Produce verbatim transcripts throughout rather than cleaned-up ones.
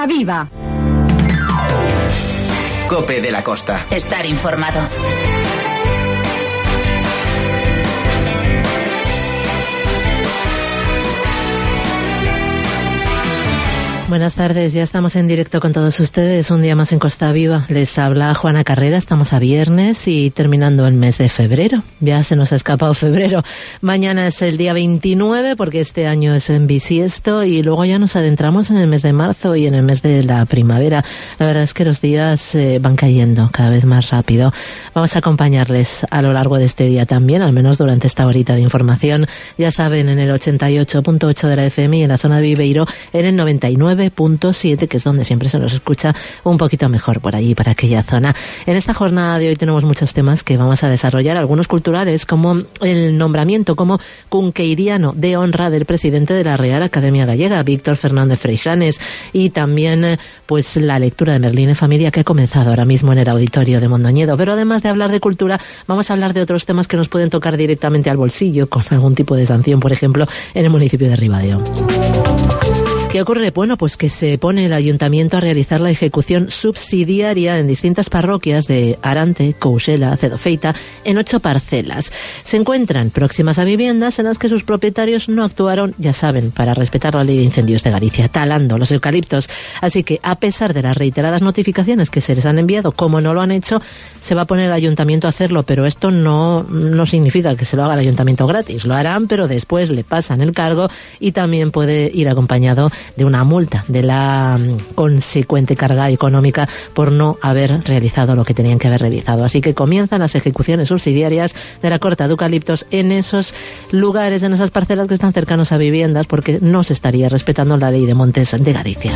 Costa Viva. COPE de la Costa. Estar informado. Buenas tardes, ya estamos en directo con todos ustedes, un día más en Costa Viva. Les habla Juana Carrera, estamos a viernes y terminando el mes de febrero. Ya se nos ha escapado febrero. Mañana es el día veintinueve porque este año es en bisiesto y luego ya nos adentramos en el mes de marzo y en el mes de la primavera. La verdad es que los días eh, van cayendo cada vez más rápido. Vamos a acompañarles a lo largo de este día también, al menos durante esta horita de información. Ya saben, en el ochenta y ocho punto ocho de la F M y en la zona de Viveiro en el noventa y nueve punto siete, que es donde siempre se nos escucha un poquito mejor por allí, para aquella zona. En esta jornada de hoy tenemos muchos temas que vamos a desarrollar, algunos culturales, como el nombramiento como cunqueiriano de honra del presidente de la Real Academia Gallega, Víctor Fernández Freixanes, y también pues la lectura de Merlín en Familia, que ha comenzado ahora mismo en el auditorio de Mondoñedo. Pero además de hablar de cultura, vamos a hablar de otros temas que nos pueden tocar directamente al bolsillo, con algún tipo de sanción, por ejemplo, en el municipio de Ribadeo. ¿Qué ocurre? Bueno, pues que se pone el ayuntamiento a realizar la ejecución subsidiaria en distintas parroquias de Arante, Cousela, Cedofeita, en ocho parcelas. Se encuentran próximas a viviendas en las que sus propietarios no actuaron, ya saben, para respetar la ley de incendios de Galicia, talando los eucaliptos. Así que, a pesar de las reiteradas notificaciones que se les han enviado, como no lo han hecho, se va a poner el ayuntamiento a hacerlo, pero esto no, no significa que se lo haga el ayuntamiento gratis. Lo harán, pero después le pasan el cargo y también puede ir acompañado de una multa, de la consecuente carga económica por no haber realizado lo que tenían que haber realizado. Así que comienzan las ejecuciones subsidiarias de la corta de eucaliptos en esos lugares, en esas parcelas que están cercanos a viviendas, porque no se estaría respetando la ley de montes de Galicia.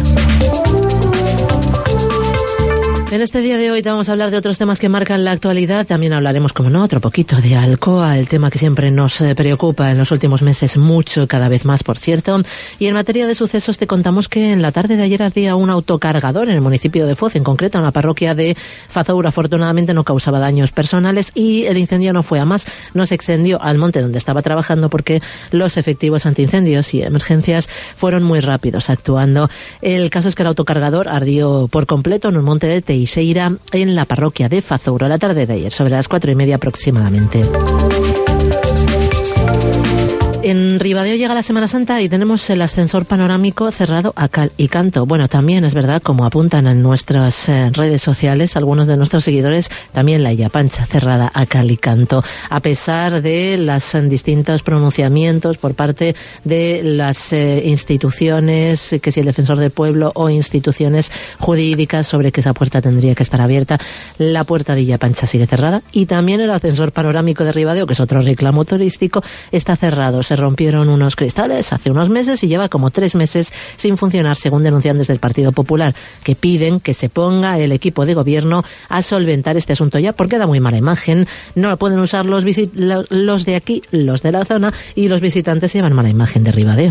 En este día de hoy te vamos a hablar de otros temas que marcan la actualidad. También hablaremos, como no, otro poquito de Alcoa, el tema que siempre nos preocupa en los últimos meses mucho, cada vez más, por cierto. Y en materia de sucesos te contamos que en la tarde de ayer ardía un autocargador en el municipio de Foz, en concreto en la parroquia de Fazoura. Afortunadamente no causaba daños personales y el incendio no fue a más. No se extendió al monte donde estaba trabajando porque los efectivos antiincendios y emergencias fueron muy rápidos actuando. El caso es que el autocargador ardió por completo en un monte de Teixeira, en la parroquia de Fazoura, la tarde de ayer, sobre las cuatro y media aproximadamente. En Ribadeo llega la Semana Santa y tenemos el ascensor panorámico cerrado a cal y canto. Bueno, también es verdad, como apuntan en nuestras eh, redes sociales algunos de nuestros seguidores, también la Illa Pancha cerrada a cal y canto, a pesar de los eh, distintos pronunciamientos por parte de las eh, instituciones, que si el defensor del pueblo o instituciones jurídicas sobre que esa puerta tendría que estar abierta. La puerta de Illa Pancha sigue cerrada y también el ascensor panorámico de Ribadeo, que es otro reclamo turístico, está cerrado. Se rompieron unos cristales hace unos meses y lleva como tres meses sin funcionar, según denuncian desde el Partido Popular, que piden que se ponga el equipo de gobierno a solventar este asunto ya, porque da muy mala imagen. No lo pueden usar los, visit- los de aquí, los de la zona, y los visitantes llevan mala imagen de Ribadeo.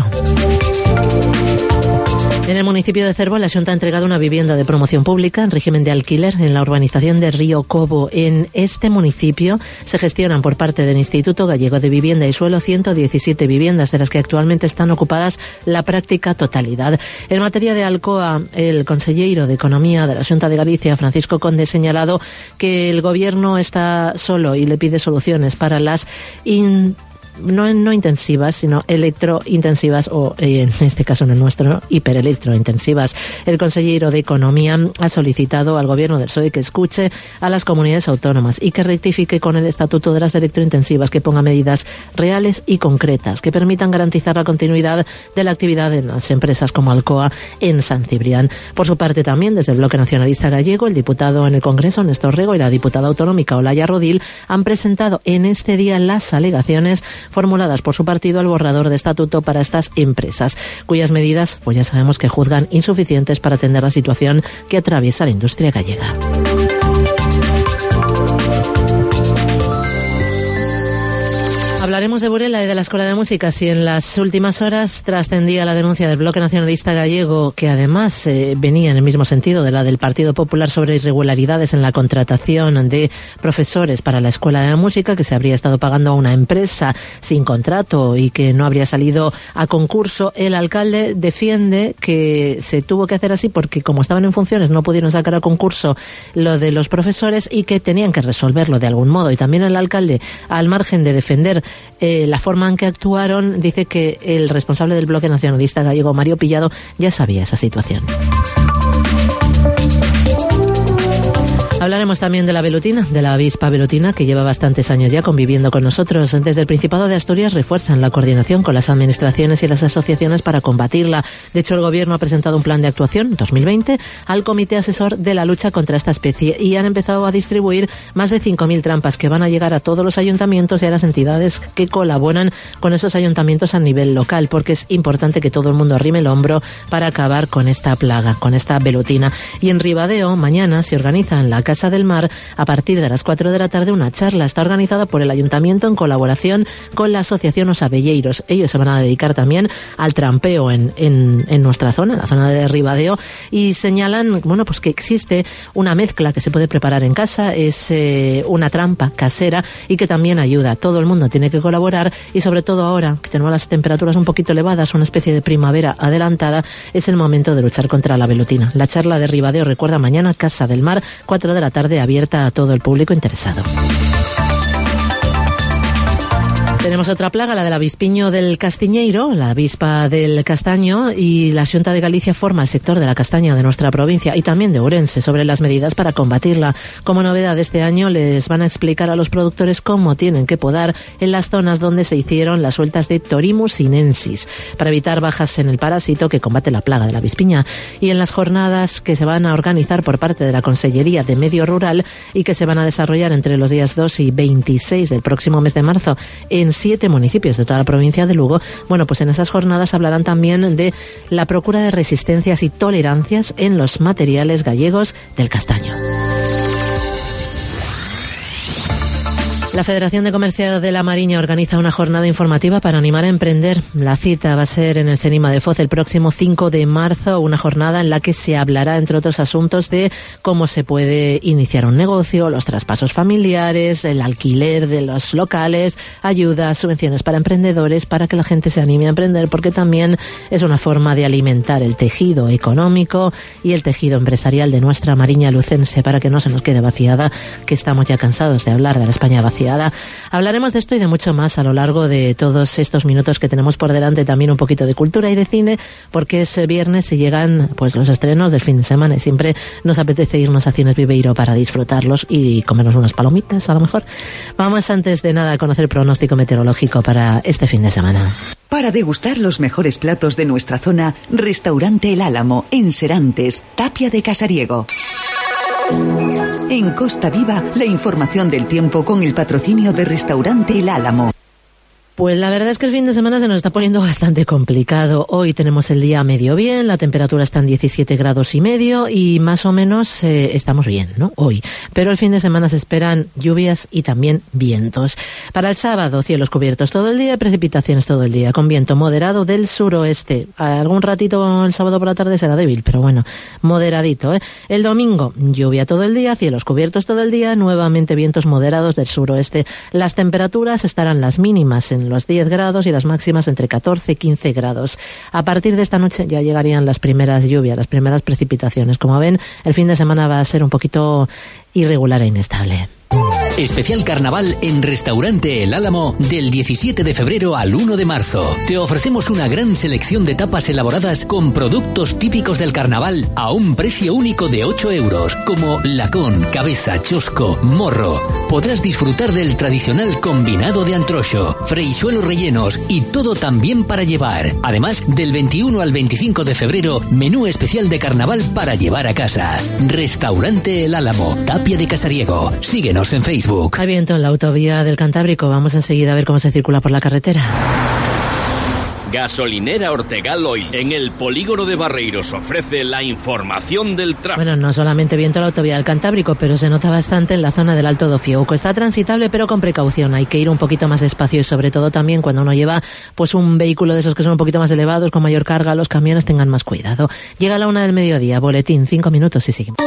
En el municipio de Cervo, la Xunta ha entregado una vivienda de promoción pública en régimen de alquiler en la urbanización de Río Cobo. En este municipio se gestionan por parte del Instituto Gallego de Vivienda y Suelo ciento diecisiete viviendas, de las que actualmente están ocupadas la práctica totalidad. En materia de Alcoa, el conselleiro de Economía de la Xunta de Galicia, Francisco Conde, ha señalado que el gobierno está solo y le pide soluciones para las in No, no intensivas, sino electrointensivas, o eh, en este caso no nuestro, ¿no? hiperelectrointensivas. El consejero de Economía ha solicitado al gobierno del P S O E que escuche a las comunidades autónomas y que rectifique con el estatuto de las electrointensivas, que ponga medidas reales y concretas que permitan garantizar la continuidad de la actividad en las empresas como Alcoa en San Cibrián. Por su parte, también desde el Bloque Nacionalista Gallego, el diputado en el Congreso, Néstor Rego, y la diputada autonómica Olaya Rodil han presentado en este día las alegaciones formuladas por su partido al borrador de estatuto para estas empresas, cuyas medidas, pues ya sabemos que juzgan insuficientes para atender la situación que atraviesa la industria gallega. Hablaremos de Burela y de la Escuela de Música. Si en las últimas horas trascendía la denuncia del Bloque Nacionalista Gallego, que además eh, venía en el mismo sentido de la del Partido Popular sobre irregularidades en la contratación de profesores para la Escuela de Música, que se habría estado pagando a una empresa sin contrato y que no habría salido a concurso, el alcalde defiende que se tuvo que hacer así porque como estaban en funciones no pudieron sacar a concurso lo de los profesores y que tenían que resolverlo de algún modo. Y también el alcalde, al margen de defender Eh, la forma en que actuaron, dice que el responsable del Bloque Nacionalista Gallego, Mario Pillado, ya sabía esa situación. Hablaremos también de la velutina, de la avispa velutina, que lleva bastantes años ya conviviendo con nosotros. Desde el Principado de Asturias refuerzan la coordinación con las administraciones y las asociaciones para combatirla. De hecho, el Gobierno ha presentado un plan de actuación dos mil veinte al Comité Asesor de la Lucha contra esta especie y han empezado a distribuir más de cinco mil trampas que van a llegar a todos los ayuntamientos y a las entidades que colaboran con esos ayuntamientos a nivel local, porque es importante que todo el mundo arrime el hombro para acabar con esta plaga, con esta velutina. Y en Ribadeo, mañana se organiza en la Casa del Mar, a partir de las cuatro de la tarde, una charla. Está organizada por el Ayuntamiento en colaboración con la Asociación Os Abelleiros. Ellos se van a dedicar también al trampeo en, en, en nuestra zona, en la zona de Ribadeo, y señalan, bueno, pues que existe una mezcla que se puede preparar en casa, es eh, una trampa casera y que también ayuda. Todo el mundo tiene que colaborar y sobre todo ahora que tenemos las temperaturas un poquito elevadas, una especie de primavera adelantada, es el momento de luchar contra la velutina. La charla de Ribadeo, recuerda, mañana, Casa del Mar, cuatro de la tarde, abierta a todo el público interesado. Tenemos otra plaga, la del avispiño del castiñeiro, la avispa del castaño, y la Xunta de Galicia forma el sector de la castaña de nuestra provincia y también de Ourense sobre las medidas para combatirla. Como novedad este año les van a explicar a los productores cómo tienen que podar en las zonas donde se hicieron las sueltas de Torimus sinensis para evitar bajas en el parásito que combate la plaga de la avispiña. Y en las jornadas que se van a organizar por parte de la Consellería de Medio Rural y que se van a desarrollar entre los días dos y veintiséis del próximo mes de marzo en siete municipios de toda la provincia de Lugo, bueno, pues en esas jornadas hablarán también de la procura de resistencias y tolerancias en los materiales gallegos del castaño. La Federación de Comercio de la Mariña organiza una jornada informativa para animar a emprender. La cita va a ser en el CENIMA de Foz el próximo cinco de marzo, una jornada en la que se hablará, entre otros asuntos, de cómo se puede iniciar un negocio, los traspasos familiares, el alquiler de los locales, ayudas, subvenciones para emprendedores, para que la gente se anime a emprender, porque también es una forma de alimentar el tejido económico y el tejido empresarial de nuestra Mariña lucense, para que no se nos quede vaciada, que estamos ya cansados de hablar de la España vaciada. Hablaremos de esto y de mucho más a lo largo de todos estos minutos que tenemos por delante, también un poquito de cultura y de cine, porque es viernes y llegan pues los estrenos del fin de semana y siempre nos apetece irnos a Cines Viveiro para disfrutarlos y comernos unas palomitas a lo mejor. Vamos antes de nada a conocer el pronóstico meteorológico para este fin de semana. Para degustar los mejores platos de nuestra zona, Restaurante El Álamo, en Serantes, Tapia de Casariego. En Costa Viva, la información del tiempo con el patrocinio de Restaurante El Álamo. Pues la verdad es que el fin de semana se nos está poniendo bastante complicado. Hoy tenemos el día medio bien, la temperatura está en diecisiete grados y medio y más o menos eh, estamos bien, ¿no? Hoy. Pero el fin de semana se esperan lluvias y también vientos. Para el sábado, cielos cubiertos todo el día, precipitaciones todo el día, con viento moderado del suroeste. Algún ratito el sábado por la tarde será débil, pero bueno, moderadito, ¿eh? El domingo, lluvia todo el día, cielos cubiertos todo el día, nuevamente vientos moderados del suroeste. Las temperaturas estarán las mínimas en los diez grados y las máximas entre catorce y quince grados. A partir de esta noche ya llegarían las primeras lluvias, las primeras precipitaciones. Como ven, el fin de semana va a ser un poquito irregular e inestable. Especial Carnaval en Restaurante El Álamo del diecisiete de febrero al uno de marzo. Te ofrecemos una gran selección de tapas elaboradas con productos típicos del carnaval a un precio único de ocho euros, como lacón, cabeza, chosco, morro. Podrás disfrutar del tradicional combinado de antrocho, freixuelos rellenos y todo también para llevar. Además, del veintiuno al veinticinco de febrero, menú especial de carnaval para llevar a casa. Restaurante El Álamo, Tapia de Casariego. Síguenos en Facebook. Hay viento en la autovía del Cantábrico. Vamos enseguida a ver cómo se circula por la carretera. Gasolinera Ortegal Oil, en el polígono de Barreiros, ofrece la información del tráfico. Bueno, no solamente viento la autovía del Cantábrico, pero se nota bastante en la zona del Alto do Fiouco. Está transitable, pero con precaución. Hay que ir un poquito más despacio y sobre todo también cuando uno lleva pues un vehículo de esos que son un poquito más elevados, con mayor carga, los camiones tengan más cuidado. Llega a la una del mediodía, boletín, cinco minutos y seguimos.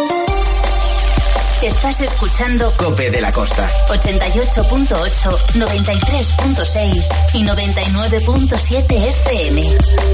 Estás escuchando COPE de la Costa. ochenta y ocho punto ocho, noventa y tres punto seis y noventa y nueve punto siete F M.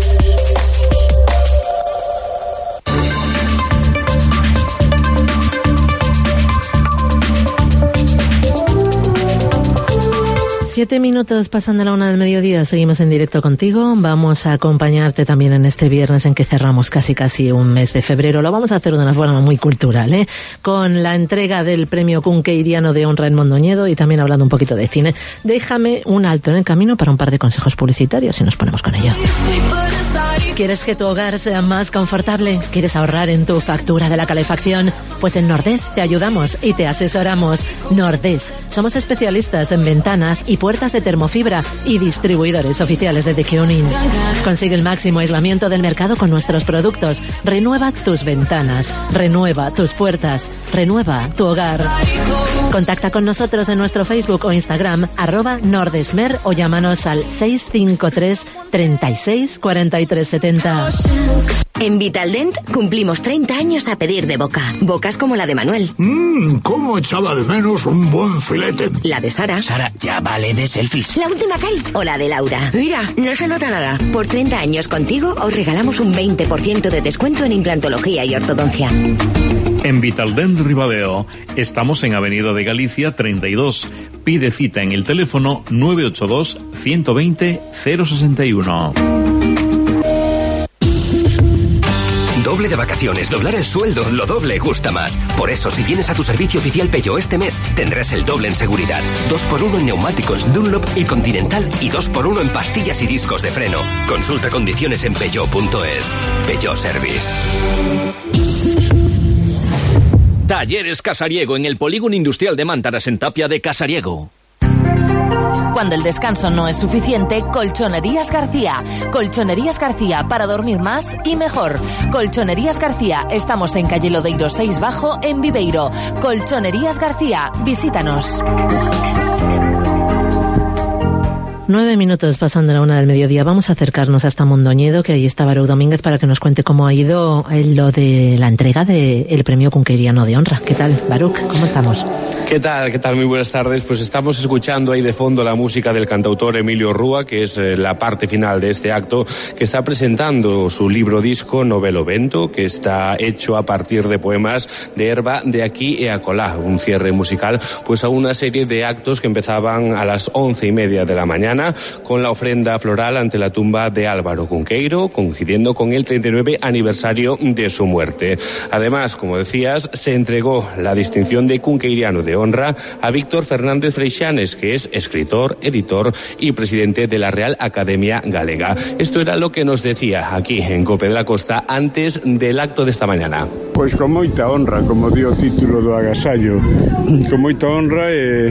Siete minutos pasando a la una del mediodía, seguimos en directo contigo. Vamos a acompañarte también en este viernes en que cerramos casi casi un mes de febrero. Lo vamos a hacer de una forma muy cultural, ¿eh? Con la entrega del premio Cunqueiriano de Honra en Mondoñedo y también hablando un poquito de cine. Déjame un alto en el camino para un par de consejos publicitarios y nos ponemos con ello. ¿Quieres que tu hogar sea más confortable? ¿Quieres ahorrar en tu factura de la calefacción? Pues en Nordés te ayudamos y te asesoramos. Nordés, somos especialistas en ventanas y puertas de termofibra y distribuidores oficiales de The Tuning. Consigue el máximo aislamiento del mercado con nuestros productos. Renueva tus ventanas, renueva tus puertas, renueva tu hogar. Contacta con nosotros en nuestro Facebook o Instagram, arroba Nordesmer, o llámanos al seis cinco tres, treinta y seis, cuarenta y tres setenta. En Vitaldent cumplimos treinta años a pedir de boca. Bocas como la de Manuel. Mmm, cómo echaba de menos un buen filete. La de Sara. Sara, ya vale de selfies. La última Kate. O la de Laura. Mira, no se nota nada. Por treinta años contigo os regalamos un veinte por ciento de descuento en implantología y ortodoncia. En Vitaldent Ribadeo estamos en Avenida de Galicia treinta y dos. Pide cita en el teléfono nueve ocho dos, ciento veinte, cero sesenta y uno. Doble de vacaciones, doblar el sueldo, lo doble gusta más. Por eso, si vienes a tu servicio oficial Peugeot este mes, tendrás el doble en seguridad. dos por uno en neumáticos Dunlop y Continental y dos por uno en pastillas y discos de freno. Consulta condiciones en peugeot punto es. Peugeot Service. Talleres Casariego, en el polígono industrial de Mántaras, en Tapia de Casariego. Cuando el descanso no es suficiente, Colchonerías García. Colchonerías García, para dormir más y mejor. Colchonerías García, estamos en calle Lodeiro seis Bajo, en Viveiro. Colchonerías García, visítanos. Nueve minutos pasando la una del mediodía. Vamos a acercarnos hasta Mondoñedo, que ahí está Baruch Domínguez, para que nos cuente cómo ha ido lo de la entrega del premio Cunqueiriano de Honra. ¿Qué tal, Baruch? ¿Cómo estamos? ¿Qué tal? ¿Qué tal? Muy buenas tardes. Pues estamos escuchando ahí de fondo la música del cantautor Emilio Rúa, que es eh, la parte final de este acto, que está presentando su libro disco Novelo Vento, que está hecho a partir de poemas de Herba de aquí e acolá, un cierre musical pues a una serie de actos que empezaban a las once y media de la mañana con la ofrenda floral ante la tumba de Álvaro Cunqueiro, coincidiendo con el treinta y nueve aniversario de su muerte. Además, como decías, se entregó la distinción de Cunqueiriano de Honra a Víctor Fernández Freixanes, que es escritor, editor y presidente de la Real Academia Galega. Esto era lo que nos decía aquí en COPE de la Costa antes del acto de esta mañana. Pois con moita honra, como dio o título do agasallo, con moita honra e,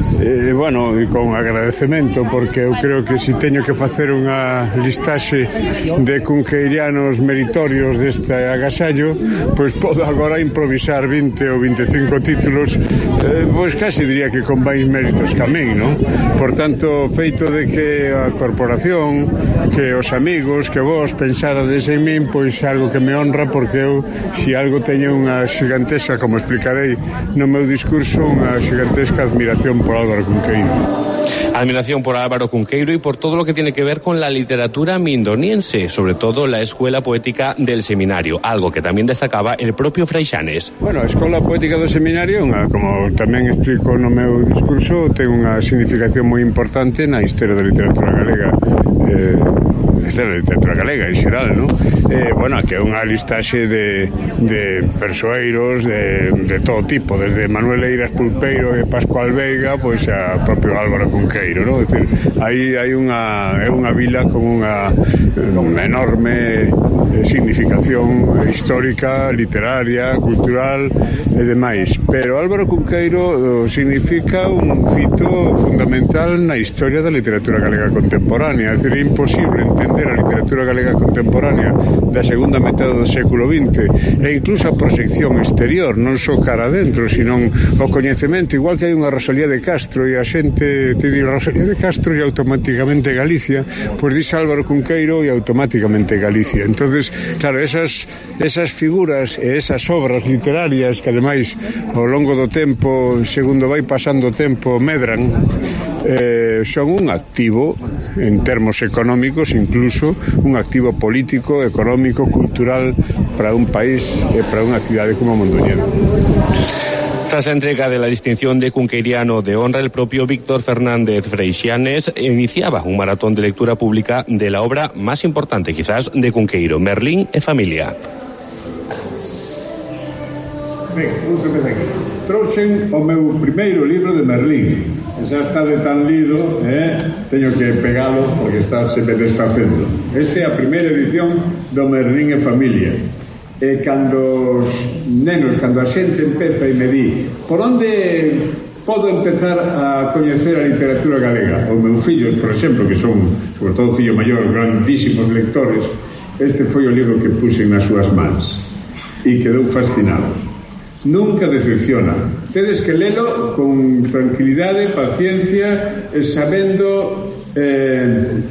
e bueno, e con agradecemento, porque eu creo que se teño que facer unha listaxe de cunqueirianos meritorios deste agasallo, pois podo agora improvisar vinte ou veinticinco títulos, eh, pois casi diría que con máis méritos que a min, non? Por tanto, feito de que a corporación, que os amigos, que vos pensarades en min, pois algo que me honra, porque eu, se algo teño unha xigantesca, como explicarei no meu discurso, unha xigantesca admiración por Álvaro Cunqueiro. Admiración por Álvaro Cunqueiro y por todo lo que tiene que ver con la literatura mindoniense, sobre todo la Escuela Poética del Seminario, algo que tamén destacaba el propio Freixanes. Bueno, a Escola Poética do Seminario, unha, como tamén explico no meu discurso, ten unha significación moi importante na historia da literatura galega, eh, da literatura galega en xeral, non? Eh, bueno, que é unha listaxe de, de persoeiros de, de todo tipo, desde Manuel Eiras Pulpeiro e Pascual Veiga, pois a propio Álvaro Álvaro Cunqueiro, non? É dicir, aí hai unha é unha vila con unha, unha enorme significación histórica, literaria, cultural e demais, pero Álvaro Cunqueiro significa un fito fundamental na historia da literatura galega contemporánea. É dicir, é imposible entender a literatura galega contemporánea da segunda metade do século vinte e incluso a proxección exterior, non só cara adentro, sino o coñecemento, igual que hai unha Rosalía de Castro e a xente te di Rosalía de Castro e automáticamente Galicia, pois dice Álvaro Cunqueiro e automáticamente Galicia. Entonces, claro, esas, esas figuras e esas obras literarias que ademais ao longo do tempo, segundo vai pasando o tempo, medran, eh, son un activo en termos económicos, incluso un activo político, económico, cultural para un país e para unha cidade como Mondoñedo. Tras la entrega de la distinción de Cunqueiriano de Honra, el propio Víctor Fernández Freixanes iniciaba un maratón de lectura pública de la obra más importante, quizás, de Cunqueiro, Merlín e Familia. Ben, vamos empezar aquí. Trouxen o meu primeiro libro de Merlín. Xa está de tan lido, eh? Teño que pegalo porque está se me desfacendo. Esta é a primeira edición do Merlín e Familia. E cando os nenos, cando a xente empeza e me di por onde podo empezar a coñecer a literatura galega, os meus fillos, por exemplo, que son, sobre todo o fillo maior, grandísimos lectores, este foi o libro que puxen nas súas mans e quedou fascinado. Nunca decepciona. Tedes que lelo con tranquilidade, paciencia, e sabendo eh,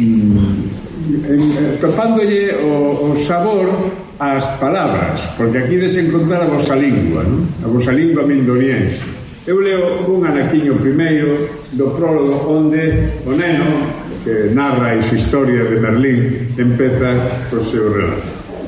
eh, topándolle o, o sabor as palabras, porque aquí desencontrar a vosa lingua, non? A vosa lingua mindoniense. Eu leo un anaquiño primeiro do prólogo onde o neno que narra esa historia de Merlín empeza o seu relato.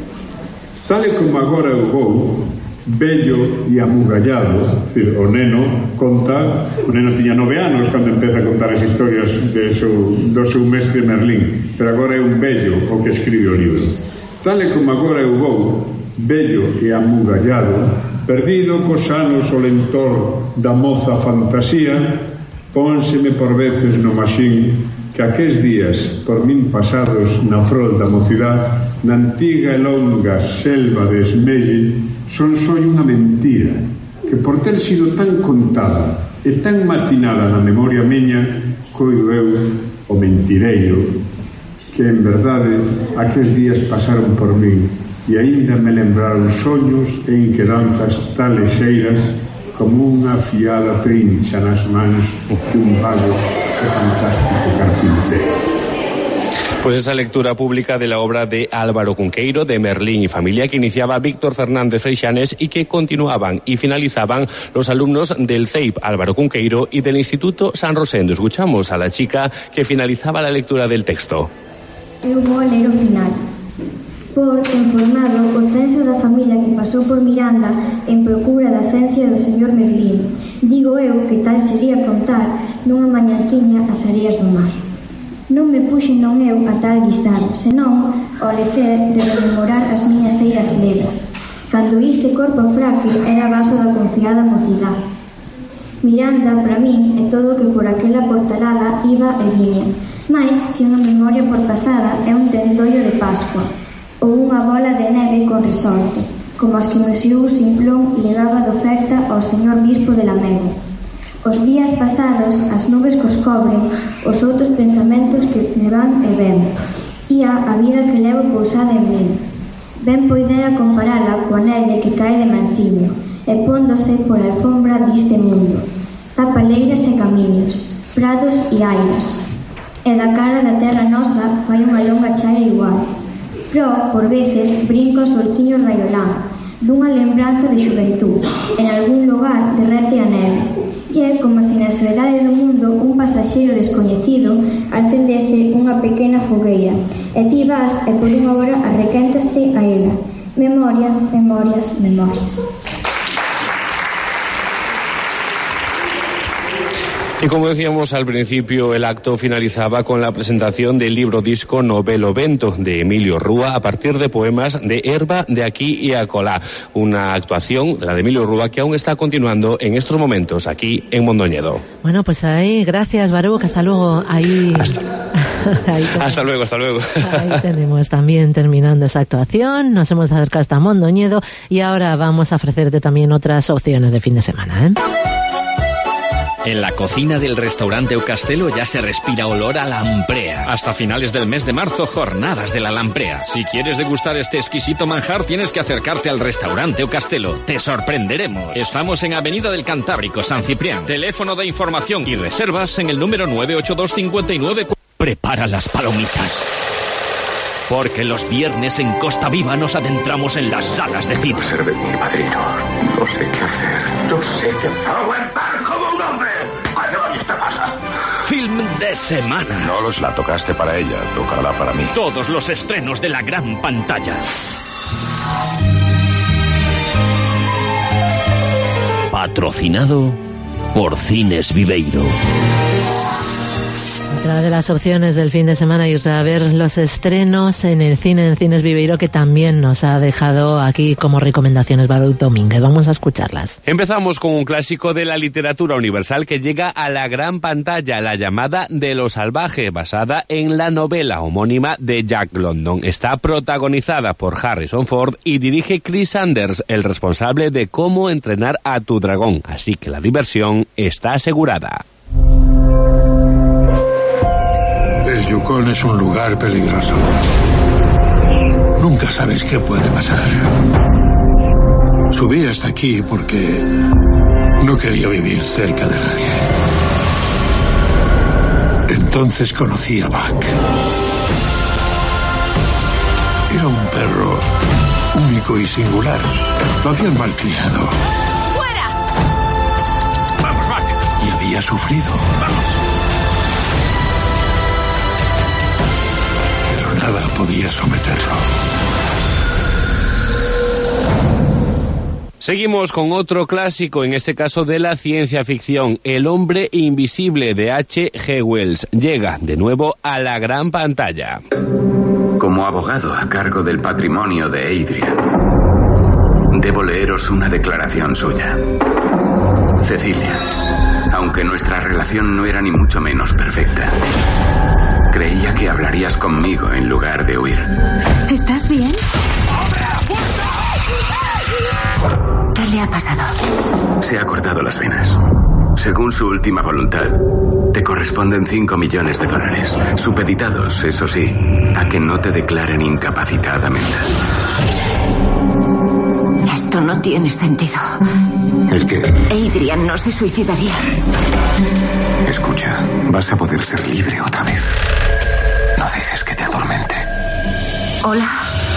Tal e como agora eu vou, bello e amugallado, decir, o neno conta, o neno tiña nove anos cando empeza a contar as historias de seu, do seu mestre Merlín, pero agora é un bello o que escribe o libro. Tal e como agora eu vou, bello e amugallado, perdido cos anos o lentor da moza fantasía, pónseme por veces no maxín que aqués días por min pasados na frol da mocidade, na antiga e longa selva de Esmelle, son só unha mentira que por ter sido tan contada e tan matinada na memoria miña, coido eu o mentireiro que en verdade aqueles días pasaron por min e aínda me lembraron soños e inquedanzas tan lexeiras como unha afiada trincha nas mans de un vago e fantástico carpintero. Pues esa lectura pública de la obra de Álvaro Cunqueiro, de Merlín y Familia, que iniciaba Víctor Fernández Freixanes y que continuaban y finalizaban los alumnos del C E I P Álvaro Cunqueiro y del Instituto San Rosendo. Escuchamos a la chica que finalizaba la lectura del texto. Eu vou ler o final. Por informado o censo da familia que pasou por Miranda en procura da cencia do señor Merlín. Digo eu que tal sería contar nunha mañanciña as areas do mar. Non me puxen non eu a tal guisado, senón ao lecer de rememorar as miñas eiras ledas, cando este corpo fraque era vaso da confiada mocidade. Miranda, para min, é todo que por aquela portalada iba e viña, máis que unha memoria por pasada é un tendoio de Pascua, ou unha bola de neve con resorte, como as que Monsieur Simplón legaba de oferta ao señor bispo de Lamego. Os días pasados, as nubes cos cobren, os outros pensamentos que me van e ven, ia a vida que levo pousada en min. Ben poidera comparala coa neve que cae de mansiño, e póndose pola alfombra diste mundo. Tapaleiras e camiños, prados e airas, e da cara da terra nosa fai unha longa chaira igual. Pro, por veces, brinco o solciño raiolán, dunha lembranza de xuventud, en algún lugar derrete a neve, e é como se na soedade do mundo un pasaxeiro descoñecido alcendese unha pequena fogueira, e ti vas e por unha hora arrequéntaste a ela. Memorias, memorias, memorias. Y como decíamos al principio, el acto finalizaba con la presentación del libro disco Novelo Vento de Emilio Rúa a partir de poemas de Herba de aquí y acolá. Una actuación, la de Emilio Rúa, que aún está continuando en estos momentos aquí en Mondoñedo. Bueno, pues ahí, gracias Baruch, hasta luego. Ahí... Hasta, ahí hasta luego, hasta luego. Ahí tenemos también terminando esa actuación. Nos hemos acercado hasta Mondoñedo y ahora vamos a ofrecerte también otras opciones de fin de semana, ¿eh? En la cocina del restaurante O Castelo ya se respira olor a lamprea. Hasta finales del mes de marzo, jornadas de la lamprea. Si quieres degustar este exquisito manjar, tienes que acercarte al restaurante O Castelo. Te sorprenderemos. Estamos en Avenida del Cantábrico, San Ciprián. Teléfono de información y reservas en el número nueve ocho dos cinco nueve. Prepara las palomitas. Porque los viernes en Costa Viva nos adentramos en las salas de cine. Ser de mi padrino. No sé qué hacer. No sé qué hacer. ¡Aguantar como un hombre! ¿Qué te pasa? Film de semana. No los la tocaste para ella, tócala para mí. Todos los estrenos de la gran pantalla. Patrocinado por Cines Viveiro. Otra de las opciones del fin de semana es a ver los estrenos en el cine, en Cines Viveiro, que también nos ha dejado aquí como recomendaciones Baruch Domínguez. Vamos a escucharlas. Empezamos con un clásico de la literatura universal que llega a la gran pantalla, La llamada de lo salvaje, basada en la novela homónima de Jack London. Está protagonizada por Harrison Ford y dirige Chris Sanders, el responsable de Cómo entrenar a tu dragón. Así que la diversión está asegurada. El Yukon es un lugar peligroso. Nunca sabes qué puede pasar. Subí hasta aquí porque no quería vivir cerca de nadie. Entonces conocí a Buck. Era un perro único y singular. Lo habían malcriado. ¡Fuera! ¡Vamos, Buck! Y había sufrido. ¡Vamos! Nada podía someterlo. Seguimos con otro clásico, en este caso de la ciencia ficción, El hombre invisible de H G Wells. Llega de nuevo a la gran pantalla. Como abogado a cargo del patrimonio de Adrian, debo leeros una declaración suya. Cecilia, aunque nuestra relación no era ni mucho menos perfecta, creía que hablarías conmigo en lugar de huir. ¿Estás bien? ¿Qué le ha pasado? Se ha cortado las venas. Según su última voluntad, te corresponden cinco millones de dólares, supeditados, eso sí, a que no te declaren incapacitada mental. Esto no tiene sentido. ¿El qué? Adrian no se suicidaría. Escucha, vas a poder ser libre otra vez. No dejes que te atormente. Hola.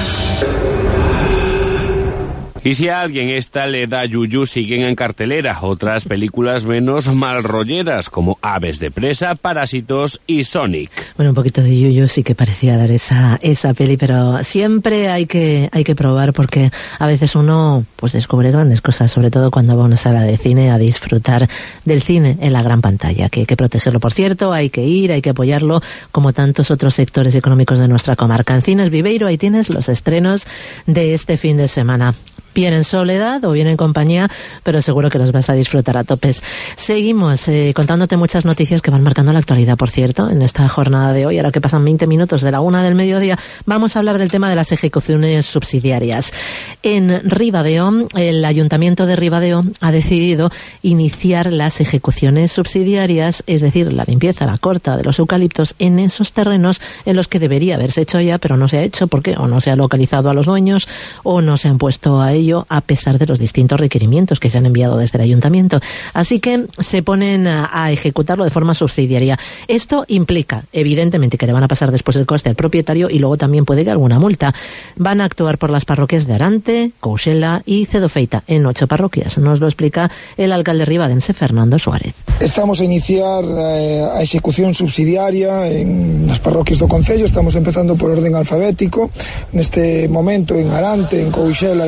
Y si a alguien esta le da yuyu, siguen en cartelera otras películas menos malrolleras, como Aves de presa, Parásitos y Sonic. Bueno, un poquito de yuyu sí que parecía dar esa esa peli, pero siempre hay que hay que probar, porque a veces uno pues descubre grandes cosas, sobre todo cuando va a una sala de cine a disfrutar del cine en la gran pantalla, que hay que protegerlo, por cierto, hay que ir, hay que apoyarlo, como tantos otros sectores económicos de nuestra comarca. En Cines Viveiro, ahí tienes los estrenos de este fin de semana. Bien en soledad o bien en compañía, pero seguro que los vas a disfrutar a topes. Seguimos eh, contándote muchas noticias que van marcando la actualidad, por cierto, en esta jornada de hoy. Ahora que pasan veinte minutos de la una del mediodía, vamos a hablar del tema de las ejecuciones subsidiarias. En Ribadeo, el Ayuntamiento de Ribadeo ha decidido iniciar las ejecuciones subsidiarias, es decir, la limpieza, la corta de los eucaliptos en esos terrenos en los que debería haberse hecho ya, pero no se ha hecho porque o no se ha localizado a los dueños o no se han puesto a ello, a pesar de los distintos requerimientos que se han enviado desde el ayuntamiento. Así que se ponen a, a ejecutarlo de forma subsidiaria. Esto implica, evidentemente, que le van a pasar después el coste al propietario y luego también puede que alguna multa. Van a actuar por las parroquias de Arante, Couchela y Cedofeita, en ocho parroquias. Nos lo explica el alcalde ribadense, Fernando Suárez. Estamos a iniciar eh, a execución subsidiaria en las parroquias do concello. Estamos empezando por orden alfabético. Neste momento en Arante, en Couchela e en Cedofeita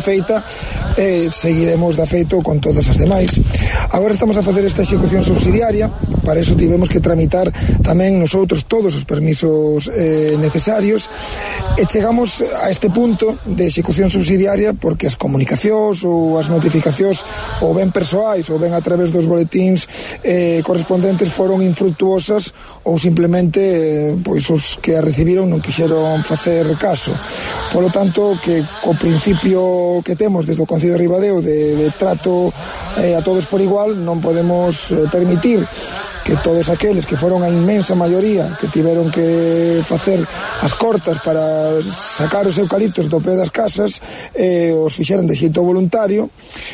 feita e seguiremos da feito con todas as demais. Agora estamos a facer esta execución subsidiaria, para eso tivemos que tramitar tamén nosotros todos os permisos eh, necesarios e chegamos a este punto de execución subsidiaria porque as comunicacións ou as notificacións ou ben persoais ou ben a través dos boletíns eh, correspondentes foron infructuosas ou simplemente eh, pois os que a recibiron non quixeron facer caso. Polo tanto, que co principio que temos desde o Concello de Ribadeo de, de trato eh, a todos por igual, non podemos eh, permitir que todos aqueles que foron a inmensa maioría que tiveron que facer as cortas para sacar os eucaliptos do pé das casas eh, os fixeran de xeito voluntario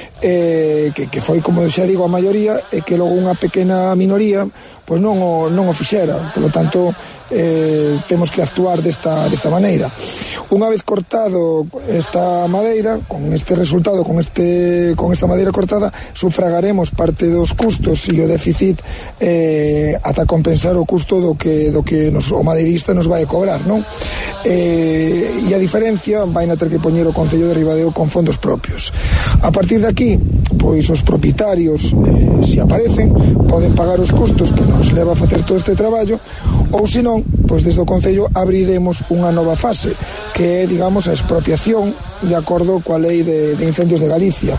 eh, que, que foi, como xa digo, a maioría e que logo unha pequena minoría pois non o, non o fixera. Por lo tanto, eh, temos que actuar desta, desta maneira. Unha vez cortado esta madeira, con este resultado, con, este, con esta madeira cortada, sufragaremos parte dos custos e o déficit eh, ata compensar o custo do que, do que nos, o madeirista nos vai a cobrar, non? Eh, e a diferencia vai a ter que poñer o Concello de Ribadeo con fondos propios. A partir de aquí, pois os propietarios, eh, se aparecen, poden pagar os custos que nos leva a facer todo este traballo, ou senón, pois desde o Concello abriremos unha nova fase, que é, digamos, a expropiación de acordo coa lei de, de incendios de Galicia.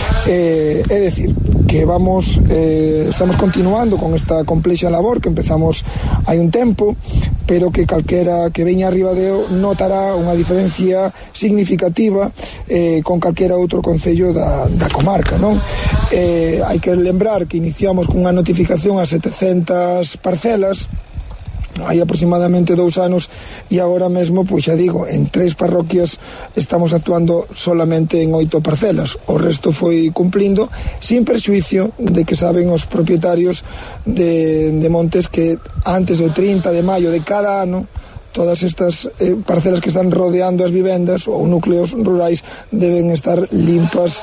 Eh, é dicir, que vamos eh, estamos continuando con esta complexa labor que empezamos hai un tempo, pero que calquera que veña a Ribadeo notará unha diferencia significativa eh, con calquera outro concello da, da comarca, non? Eh, hai que lembrar que iniciamos cunha notificación a setecentas parcelas hai aproximadamente dous anos e agora mesmo, pois xa digo, en tres parroquias estamos actuando solamente en oito parcelas. O resto foi cumplindo sin perxuicio de que saben os propietarios de, de montes que antes do trinta de maio de cada ano todas estas eh, parcelas que están rodeando as vivendas ou núcleos rurais deben estar limpas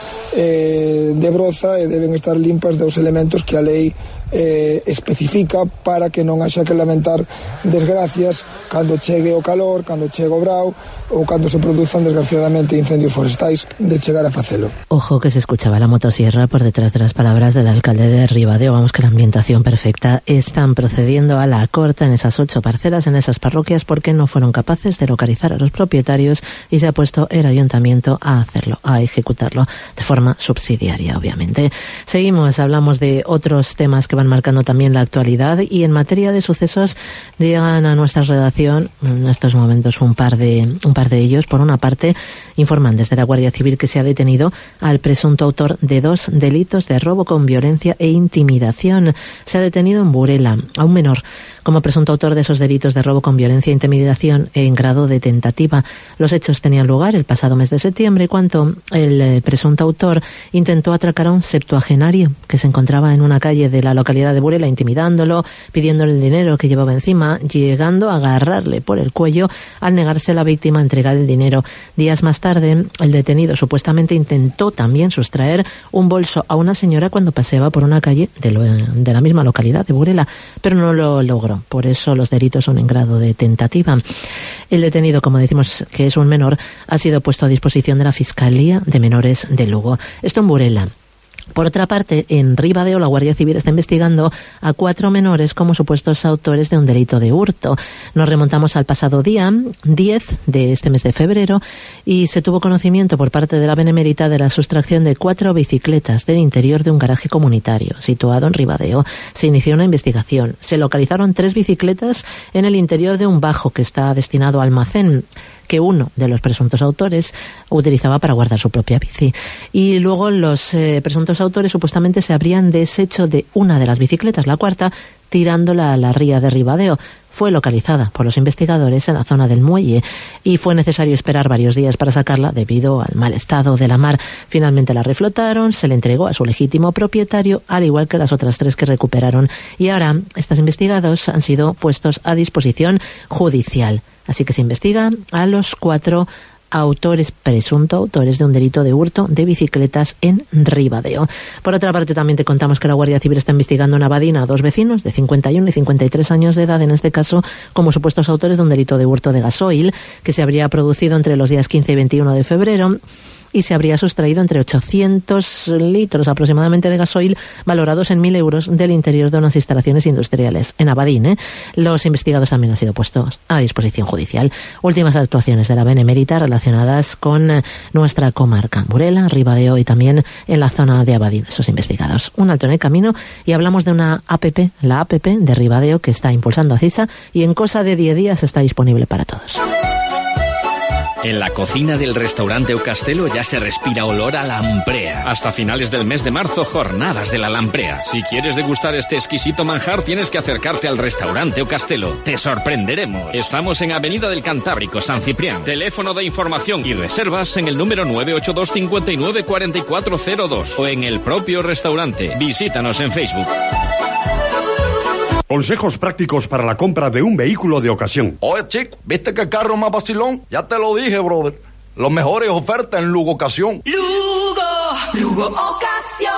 eh, de broza e deben estar limpas dos elementos que a lei eh, especifica para que non haxa que lamentar desgracias cando chegue o calor, cando chegue o brao ou cando se produzan desgraciadamente incendios forestais de chegar a facelo. Ojo que se escuchaba la motosierra por detrás de las palabras del alcalde de Ribadeo. Vamos, que la ambientación perfecta. Están procediendo a la corta en esas ocho parcelas, en esas parroquias, porque no fueron capaces de localizar a los propietarios y se ha puesto el ayuntamiento a hacerlo, a ejecutarlo de forma subsidiaria, obviamente. Seguimos, hablamos de otros temas que van marcando también la actualidad y en materia de sucesos llegan a nuestra redacción en estos momentos un par de un par de ellos. Por una parte, informan desde la Guardia Civil que se ha detenido al presunto autor de dos delitos de robo con violencia e intimidación. Se ha detenido en Burela a un menor como presunto autor de esos delitos de robo con violencia e intimidación en grado de tentativa. Los hechos tenían lugar el pasado mes de septiembre, cuando el eh, presunto autor intentó atracar a un septuagenario que se encontraba en una calle de la localidad de Burela, intimidándolo, pidiéndole el dinero que llevaba encima, llegando a agarrarle por el cuello al negarse a la víctima a entregar el dinero. Días más tarde, el detenido supuestamente intentó también sustraer un bolso a una señora cuando paseaba por una calle de, lo, de la misma localidad de Burela, pero no lo logró. Por eso los delitos son en grado de tentativa. El detenido, como decimos que es un menor, ha sido puesto a disposición de la Fiscalía de Menores de Lugo. Esto en Burela. Por otra parte, en Ribadeo, la Guardia Civil está investigando a cuatro menores como supuestos autores de un delito de hurto. Nos remontamos al pasado día diez de este mes de febrero y se tuvo conocimiento por parte de la Benemérita de la sustracción de cuatro bicicletas del interior de un garaje comunitario situado en Ribadeo. Se inició una investigación. Se localizaron tres bicicletas en el interior de un bajo que está destinado a almacén, que uno de los presuntos autores utilizaba para guardar su propia bici. Y luego los eh, presuntos autores supuestamente se habrían deshecho de una de las bicicletas, la cuarta, tirándola a la ría de Ribadeo. Fue localizada por los investigadores en la zona del muelle y fue necesario esperar varios días para sacarla debido al mal estado de la mar. Finalmente la reflotaron, se le entregó a su legítimo propietario, al igual que las otras tres que recuperaron. Y ahora estos investigados han sido puestos a disposición judicial. Así que se investiga a los cuatro autores, presunto autores de un delito de hurto de bicicletas en Ribadeo. Por otra parte, también te contamos que la Guardia Civil está investigando en Abadina a dos vecinos de cincuenta y uno y cincuenta y tres años de edad, en este caso como supuestos autores de un delito de hurto de gasoil que se habría producido entre los días quince y veintiuno de febrero. y se habría sustraído entre ochocientos litros aproximadamente de gasoil valorados en mil euros del interior de unas instalaciones industriales en Abadín. ¿eh? Los investigados también han sido puestos a disposición judicial. Últimas actuaciones de la Benemérita relacionadas con nuestra comarca, Burela, Ribadeo y también en la zona de Abadín, esos investigados. Un alto en el camino y hablamos de una A P P, la A P P de Ribadeo, que está impulsando Acisa y en cosa de diez días está disponible para todos. En la cocina del restaurante Eukastelo ya se respira olor a lamprea. Hasta finales del mes de marzo, jornadas de la lamprea. Si quieres degustar este exquisito manjar, tienes que acercarte al restaurante Eukastelo. Te sorprenderemos. Estamos en Avenida del Cantábrico, San Ciprián. Teléfono de información y reservas en el número nueve ocho dos cinco nueve cuatro cuatro cero dos o en el propio restaurante. Visítanos en Facebook. Consejos prácticos para la compra de un vehículo de ocasión. Oye, chico, ¿viste qué carro más vacilón? Ya te lo dije, brother. Los mejores ofertas en Lugo Ocasión. Lugo, Lugo Ocasión,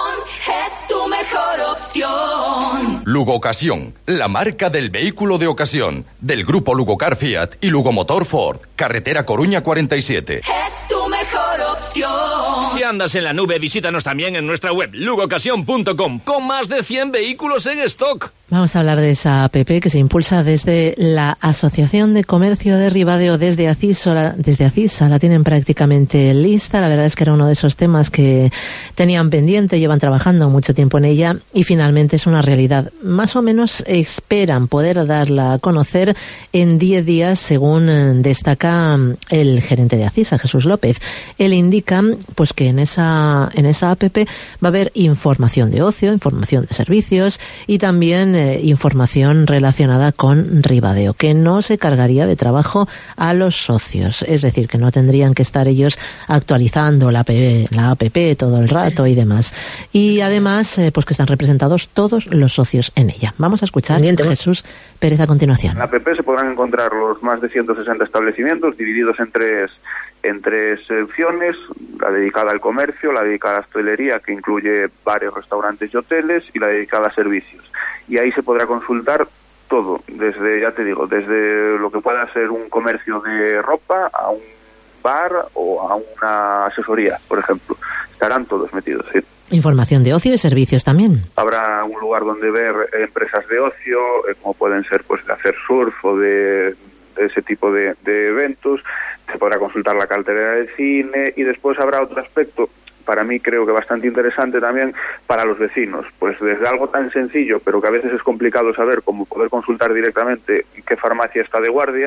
es tu mejor opción. Lugo Ocasión, la marca del vehículo de ocasión. Del grupo Lugo Car Fiat y Lugo Motor Ford. Carretera Coruña cuarenta y siete. Es tu mejor opción. Si andas en la nube, visítanos también en nuestra web, lugo ocasión punto com, con más de cien vehículos en stock. Vamos a hablar de esa A P P que se impulsa desde la Asociación de Comercio de Ribadeo, desde Acisa, desde Acisa la tienen prácticamente lista. La verdad es que era uno de esos temas que tenían pendiente, llevan trabajando mucho tiempo en ella y finalmente es una realidad. Más o menos esperan poder darla a conocer en diez días, según destaca el gerente de Acisa, Jesús López. Él indica pues que en esa, en esa A P P va a haber información de ocio, información de servicios y también eh, información relacionada con Ribadeo, que no se cargaría de trabajo a los socios. Es decir, que no tendrían que estar ellos actualizando la, P, la A P P todo el rato y demás. Y además, eh, pues que están representados todos los socios en ella. Vamos a escuchar a Jesús Pérez a continuación. En la A P P se podrán encontrar los más de ciento sesenta establecimientos divididos en tres en tres secciones: la dedicada al comercio, la dedicada a la hostelería, que incluye bares, restaurantes y hoteles, y la dedicada a servicios. Y ahí se podrá consultar todo, desde, ya te digo, desde lo que pueda ser un comercio de ropa a un bar o a una asesoría, por ejemplo. Estarán todos metidos, sí. Información de ocio y servicios también. Habrá un lugar donde ver empresas de ocio, eh, como pueden ser pues de hacer surf o de, de ese tipo de, de eventos. Se podrá consultar la cartelera del cine y después habrá otro aspecto, para mí creo que bastante interesante también, para los vecinos. Pues desde algo tan sencillo, pero que a veces es complicado saber, como poder consultar directamente qué farmacia está de guardia,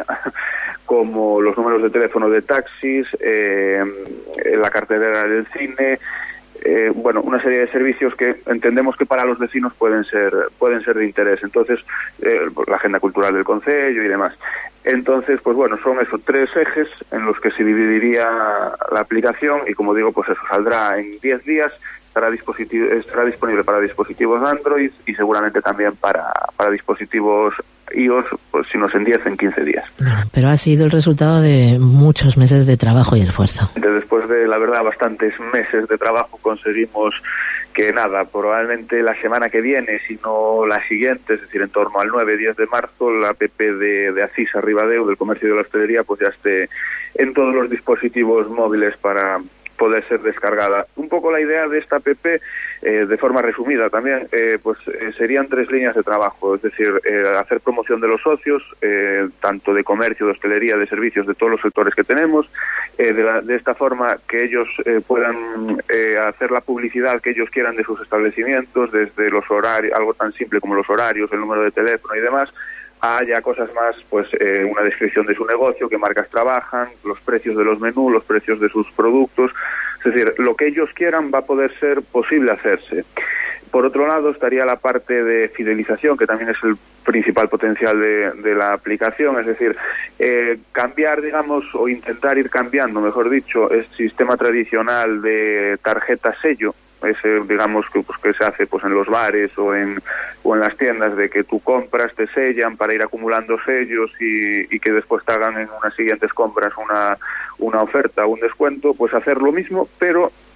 como los números de teléfono de taxis, eh, la cartelera del cine, eh, bueno, una serie de servicios que entendemos que para los vecinos pueden ser pueden ser de interés. Entonces, eh, la agenda cultural del concello y demás. Entonces, pues bueno, son esos tres ejes en los que se dividiría la aplicación y, como digo, pues eso saldrá en diez días, estará, dispositivo, estará disponible para dispositivos Android y seguramente también para, para dispositivos iOS, pues si no es en diez, en quince días. Pero ha sido el resultado de muchos meses de trabajo y esfuerzo. Después de, la verdad, bastantes meses de trabajo conseguimos que nada, probablemente la semana que viene, si no la siguiente, es decir, en torno al nueve diez de marzo, la app de, de Acisa Ribadeo, del comercio y de la hostelería, pues ya esté en todos los dispositivos móviles para poder ser descargada. Un poco la idea de esta app, eh, de forma resumida también, eh, pues eh, serían tres líneas de trabajo, es decir, eh, hacer promoción de los socios, eh, tanto de comercio, de hostelería, de servicios, de todos los sectores que tenemos, eh, de, la, de esta forma que ellos eh, puedan eh, hacer la publicidad que ellos quieran de sus establecimientos, desde los horarios, algo tan simple como los horarios, el número de teléfono y demás, haya cosas más, pues eh, una descripción de su negocio, qué marcas trabajan, los precios de los menús, los precios de sus productos. Es decir, lo que ellos quieran va a poder ser posible hacerse. Por otro lado, estaría la parte de fidelización, que también es el principal potencial de, de la aplicación, es decir, eh, cambiar, digamos, o intentar ir cambiando, mejor dicho, el sistema tradicional de tarjeta sello, ese, digamos, que pues que se hace pues en los bares o en o en las tiendas, de que tú compras, te sellan para ir acumulando sellos y, y que después te hagan en unas siguientes compras una una oferta, un descuento. Pues hacer lo mismo, pero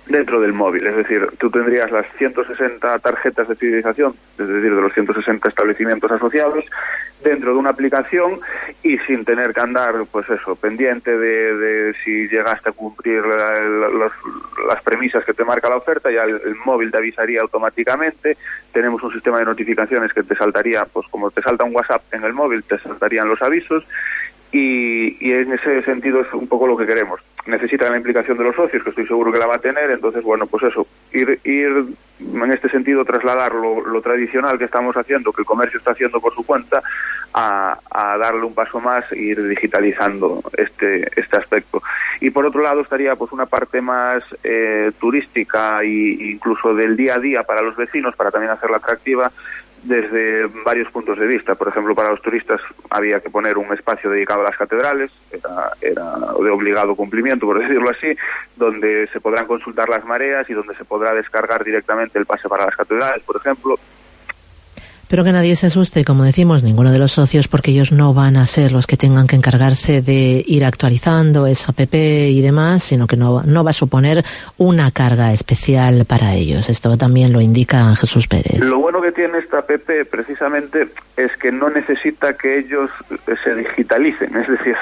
dentro del móvil. Es decir, tú tendrías las ciento sesenta tarjetas de fidelización, es decir, de los ciento sesenta establecimientos asociados, dentro de una aplicación y sin tener que andar, pues eso, pendiente de, de si llegaste a cumplir la, la, los, las premisas que te marca la oferta, ya el, el móvil te avisaría automáticamente. Tenemos un sistema de notificaciones que te saltaría, pues como te salta un WhatsApp en el móvil, te saltarían los avisos. Y, y en ese sentido es un poco lo que queremos. Necesita la implicación de los socios, que estoy seguro que la va a tener. Entonces, bueno, pues eso, ir, ir en este sentido, trasladar lo, lo tradicional que estamos haciendo, que el comercio está haciendo por su cuenta, a, a darle un paso más e ir digitalizando este este aspecto. Y por otro lado estaría pues una parte más eh, turística e incluso del día a día para los vecinos, para también hacerla atractiva, desde varios puntos de vista. Por ejemplo, para los turistas había que poner un espacio dedicado a las catedrales, era, era de obligado cumplimiento, por decirlo así, donde se podrán consultar las mareas y donde se podrá descargar directamente el pase para las catedrales, por ejemplo. Pero que nadie se asuste, como decimos, ninguno de los socios, porque ellos no van a ser los que tengan que encargarse de ir actualizando esa app y demás, sino que no, no va a suponer una carga especial para ellos. Esto también lo indica Jesús Pérez. Lo bueno que tiene esta app precisamente es que no necesita que ellos se digitalicen, es decir,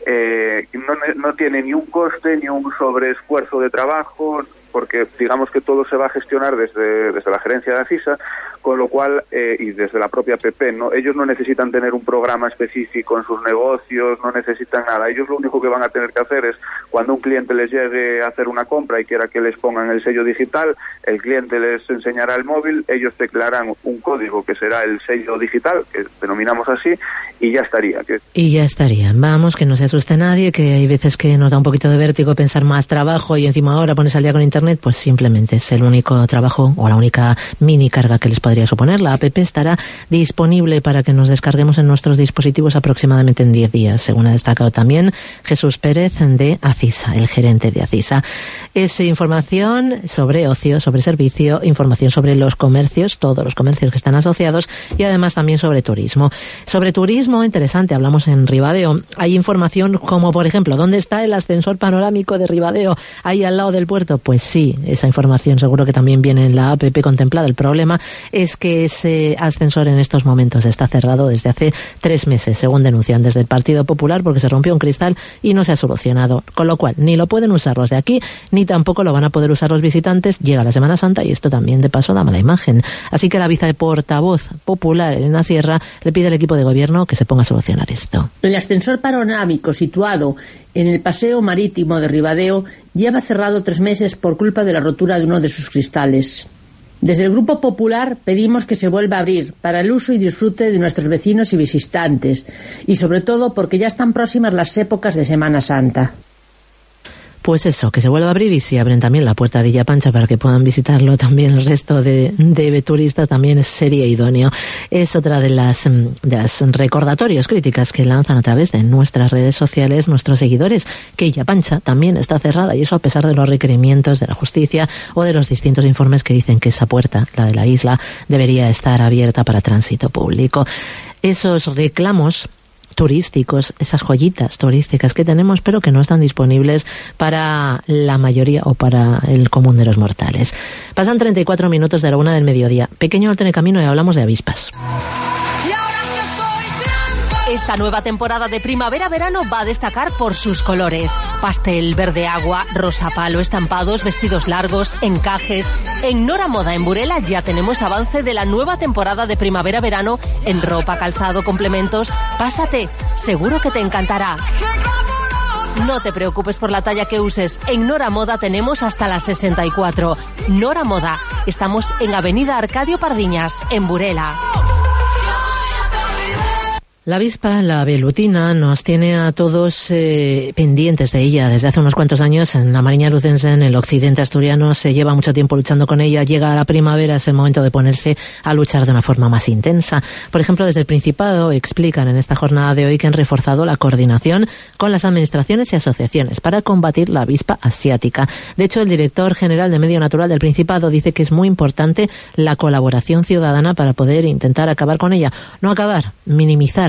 eh, no, no tiene ni un coste ni un sobreesfuerzo de trabajo, porque digamos que todo se va a gestionar desde, desde la gerencia de ACISA, con lo cual, eh, y desde la propia app, ¿no? Ellos no necesitan tener un programa específico en sus negocios, no necesitan nada. Ellos lo único que van a tener que hacer es, cuando un cliente les llegue a hacer una compra y quiera que les pongan el sello digital, el cliente les enseñará el móvil, ellos teclearán un código que será el sello digital, que denominamos así, y ya estaría. Que... Y ya estaría. Vamos, que no se asuste nadie, que hay veces que nos da un poquito de vértigo pensar más trabajo y encima ahora pones al día con internet, pues simplemente es el único trabajo o la única mini carga que les podría suponer. La app estará disponible para que nos descarguemos en nuestros dispositivos aproximadamente en diez días, según ha destacado también Jesús Pérez de ACISA, el gerente de ACISA. Es información sobre ocio, sobre servicio, información sobre los comercios, todos los comercios que están asociados, y además también sobre turismo. Sobre turismo, interesante, hablamos en Ribadeo. Hay información como, por ejemplo, ¿dónde está el ascensor panorámico de Ribadeo? ¿Ahí al lado del puerto? Pues sí, esa información seguro que también viene en la app contemplada. El problema es que ese ascensor en estos momentos está cerrado desde hace tres meses, según denuncian desde el Partido Popular, porque se rompió un cristal y no se ha solucionado. Con lo cual, ni lo pueden usar los de aquí, ni tampoco lo van a poder usar los visitantes. Llega la Semana Santa y esto también, de paso, da mala imagen. Así que la viceportavoz popular, Elena Sierra, le pide al equipo de gobierno que se ponga a solucionar esto. El ascensor panorámico situado en el paseo marítimo de Ribadeo lleva cerrado tres meses por culpa de la rotura de uno de sus cristales. Desde el Grupo Popular pedimos que se vuelva a abrir para el uso y disfrute de nuestros vecinos y visitantes, y sobre todo porque ya están próximas las épocas de Semana Santa. Pues eso, que se vuelva a abrir, y si abren también la puerta de Illa Pancha para que puedan visitarlo también el resto de, de turistas, también sería idóneo. Es otra de las, de las recordatorios, críticas que lanzan a través de nuestras redes sociales nuestros seguidores, que Illa Pancha también está cerrada, y eso a pesar de los requerimientos de la justicia o de los distintos informes que dicen que esa puerta, la de la isla, debería estar abierta para tránsito público. Esos reclamos turísticos, esas joyitas turísticas que tenemos, pero que no están disponibles para la mayoría o para el común de los mortales. Pasan treinta y cuatro minutos de la una del mediodía. Pequeño alto en el camino y hablamos de avispas. Esta nueva temporada de primavera-verano va a destacar por sus colores. Pastel, verde agua, rosa palo, estampados, vestidos largos, encajes. En Nora Moda en Burela ya tenemos avance de la nueva temporada de primavera-verano en ropa, calzado, complementos. Pásate, seguro que te encantará. No te preocupes por la talla que uses. En Nora Moda tenemos hasta las sesenta y cuatro. Nora Moda. Estamos en Avenida Arcadio Pardiñas, en Burela. La avispa, la velutina, nos tiene a todos eh, pendientes de ella desde hace unos cuantos años. En la Mariña Lucense, en el occidente asturiano, se lleva mucho tiempo luchando con ella. Llega la primavera, es el momento de ponerse a luchar de una forma más intensa. Por ejemplo, desde el Principado explican en esta jornada de hoy que han reforzado la coordinación con las administraciones y asociaciones para combatir la avispa asiática. De hecho, el director general de Medio Natural del Principado dice que es muy importante la colaboración ciudadana para poder intentar acabar con ella. No acabar, minimizar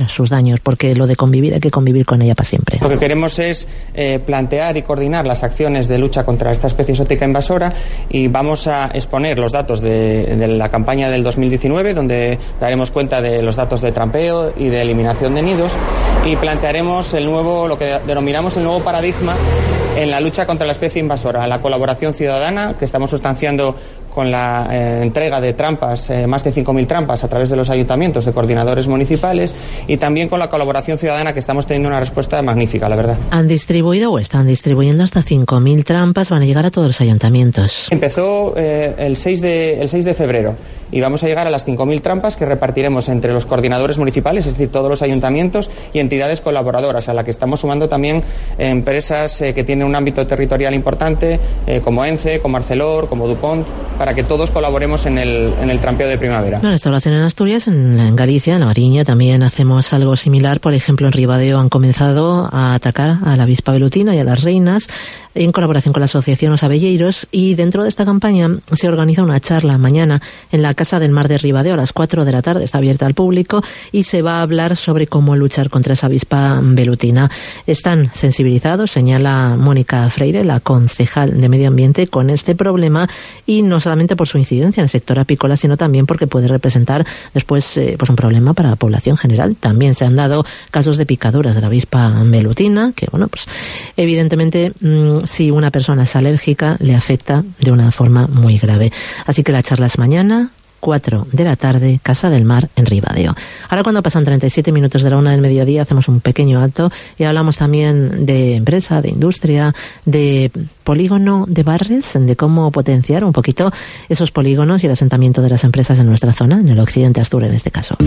prevenir sus daños, porque lo de convivir hay que convivir con ella para siempre. Lo que queremos es eh, plantear y coordinar las acciones de lucha contra esta especie exótica invasora, y vamos a exponer los datos de, de la campaña del dos mil diecinueve, donde daremos cuenta de los datos de trampeo y de eliminación de nidos, y plantearemos el nuevo, lo que denominamos el nuevo paradigma en la lucha contra la especie invasora, la colaboración ciudadana que estamos sustanciando con la eh, entrega de trampas, eh, más de cinco mil trampas a través de los ayuntamientos, de coordinadores municipales, y también con la colaboración ciudadana, que estamos teniendo una respuesta magnífica, la verdad. Han distribuido o están distribuyendo hasta cinco mil trampas, van a llegar a todos los ayuntamientos. Empezó eh, el, seis de, el seis de febrero y vamos a llegar a las cinco mil trampas que repartiremos entre los coordinadores municipales, es decir, todos los ayuntamientos y entidades colaboradoras, a la que estamos sumando también eh, empresas eh, que tienen un ámbito territorial importante, eh, como ENCE, como Arcelor, como DuPont, para que todos colaboremos en el, en el trampeo de primavera. No, esto lo hacen en Asturias, en, en Galicia, en La Mariña también hacemos algo similar. Por ejemplo, en Ribadeo han comenzado a atacar a la avispa velutina y a las reinas en colaboración con la asociación Os Abelleiros, y dentro de esta campaña se organiza una charla mañana en la Casa del Mar de Ribadeo a las cuatro de la tarde, está abierta al público, y se va a hablar sobre cómo luchar contra esa avispa velutina. Están sensibilizados, señala Mónica Freire, la concejal de Medio Ambiente, con este problema, y no solamente por su incidencia en el sector apícola, sino también porque puede representar después eh, pues un problema para la población general. También se han dado casos de picaduras de la avispa velutina, que bueno, pues evidentemente mmm, si una persona es alérgica le afecta de una forma muy grave. Así que la charla es mañana, cuatro de la tarde, Casa del Mar, en Ribadeo. Ahora, cuando pasan treinta y siete minutos de la una del mediodía, hacemos un pequeño alto y hablamos también de empresa, de industria, de polígono de Barres, de cómo potenciar un poquito esos polígonos y el asentamiento de las empresas en nuestra zona, en el occidente Astur en este caso.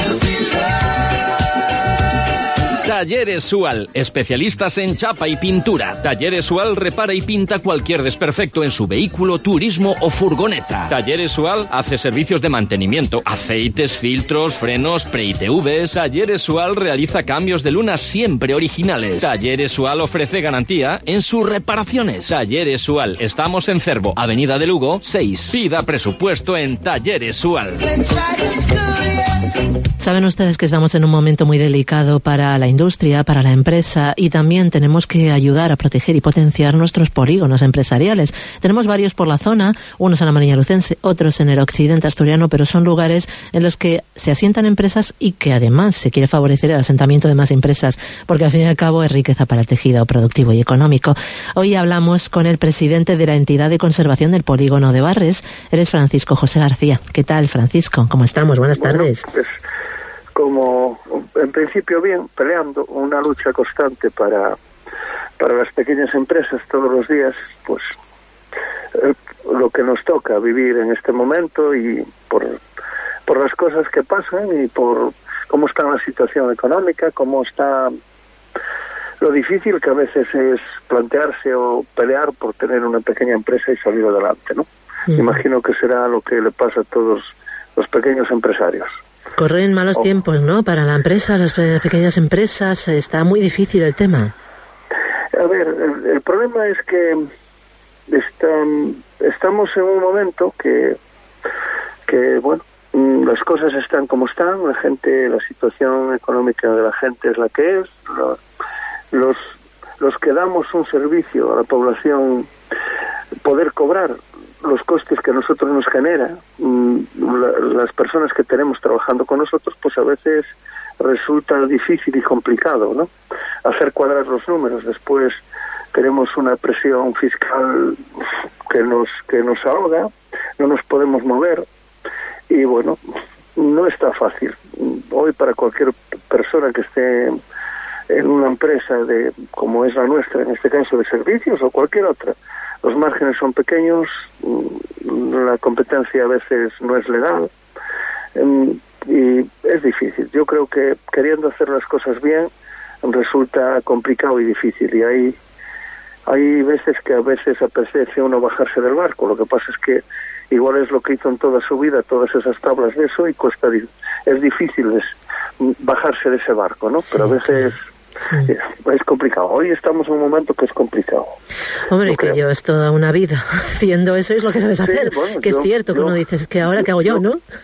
Talleres Sual, especialistas en chapa y pintura. Talleres Sual repara y pinta cualquier desperfecto en su vehículo, turismo o furgoneta. Talleres Sual hace servicios de mantenimiento, aceites, filtros, frenos, pre-I T Vs. Talleres Sual realiza cambios de luna siempre originales. Talleres Sual ofrece garantía en sus reparaciones. Talleres Sual, estamos en Cervo, Avenida de Lugo, seis. Pida presupuesto en Talleres Sual. Saben ustedes que estamos en un momento muy delicado para la industria, para la empresa, y también tenemos que ayudar a proteger y potenciar nuestros polígonos empresariales. Tenemos varios por la zona, unos en la Mariña Lucense, otros en el occidente asturiano, pero son lugares en los que se asientan empresas y que además se quiere favorecer el asentamiento de más empresas, porque al fin y al cabo es riqueza para el tejido productivo y económico. Hoy hablamos con el presidente de la entidad de conservación del polígono de Barres, él es Francisco José García. ¿Qué tal, Francisco? ¿Cómo estamos? Buenas bueno, tardes. Pues, como en principio bien, peleando una lucha constante para para las pequeñas empresas todos los días, pues eh, lo que nos toca vivir en este momento, y por por las cosas que pasan y por cómo está la situación económica, cómo está lo difícil que a veces es plantearse o pelear por tener una pequeña empresa y salir adelante, ¿no? Mm. Imagino que será lo que le pasa a todos los pequeños empresarios. Corren malos oh. tiempos, ¿no? Para la empresa, las pequeñas empresas, está muy difícil el tema. A ver, el, el problema es que está, estamos en un momento que, que, bueno, las cosas están como están, la gente, la situación económica de la gente es la que es, lo, los, los que damos un servicio a la población, poder cobrar los costes que a nosotros nos genera, la, las personas que tenemos trabajando con nosotros, pues a veces resulta difícil y complicado, ¿no? Hacer cuadrar los números. Después tenemos una presión fiscal que nos que nos ahoga, no nos podemos mover, y bueno, no está fácil. Hoy, para cualquier persona que esté en una empresa de como es la nuestra, en este caso de servicios o cualquier otra, los márgenes son pequeños, la competencia a veces no es legal, y es difícil. Yo creo que queriendo hacer las cosas bien resulta complicado y difícil, y hay hay veces que a veces apetece uno bajarse del barco. Lo que pasa es que igual es lo que hizo en toda su vida, todas esas tablas de eso, y cuesta, es difícil es bajarse de ese barco, ¿no? Pero a veces sí. Es complicado. Hoy estamos en un momento que es complicado. Hombre, que llevas toda una vida haciendo eso, es lo que sabes sí, hacer. Bueno, que yo, es cierto, yo, que uno dice, es que ahora, ¿qué hago yo, yo no?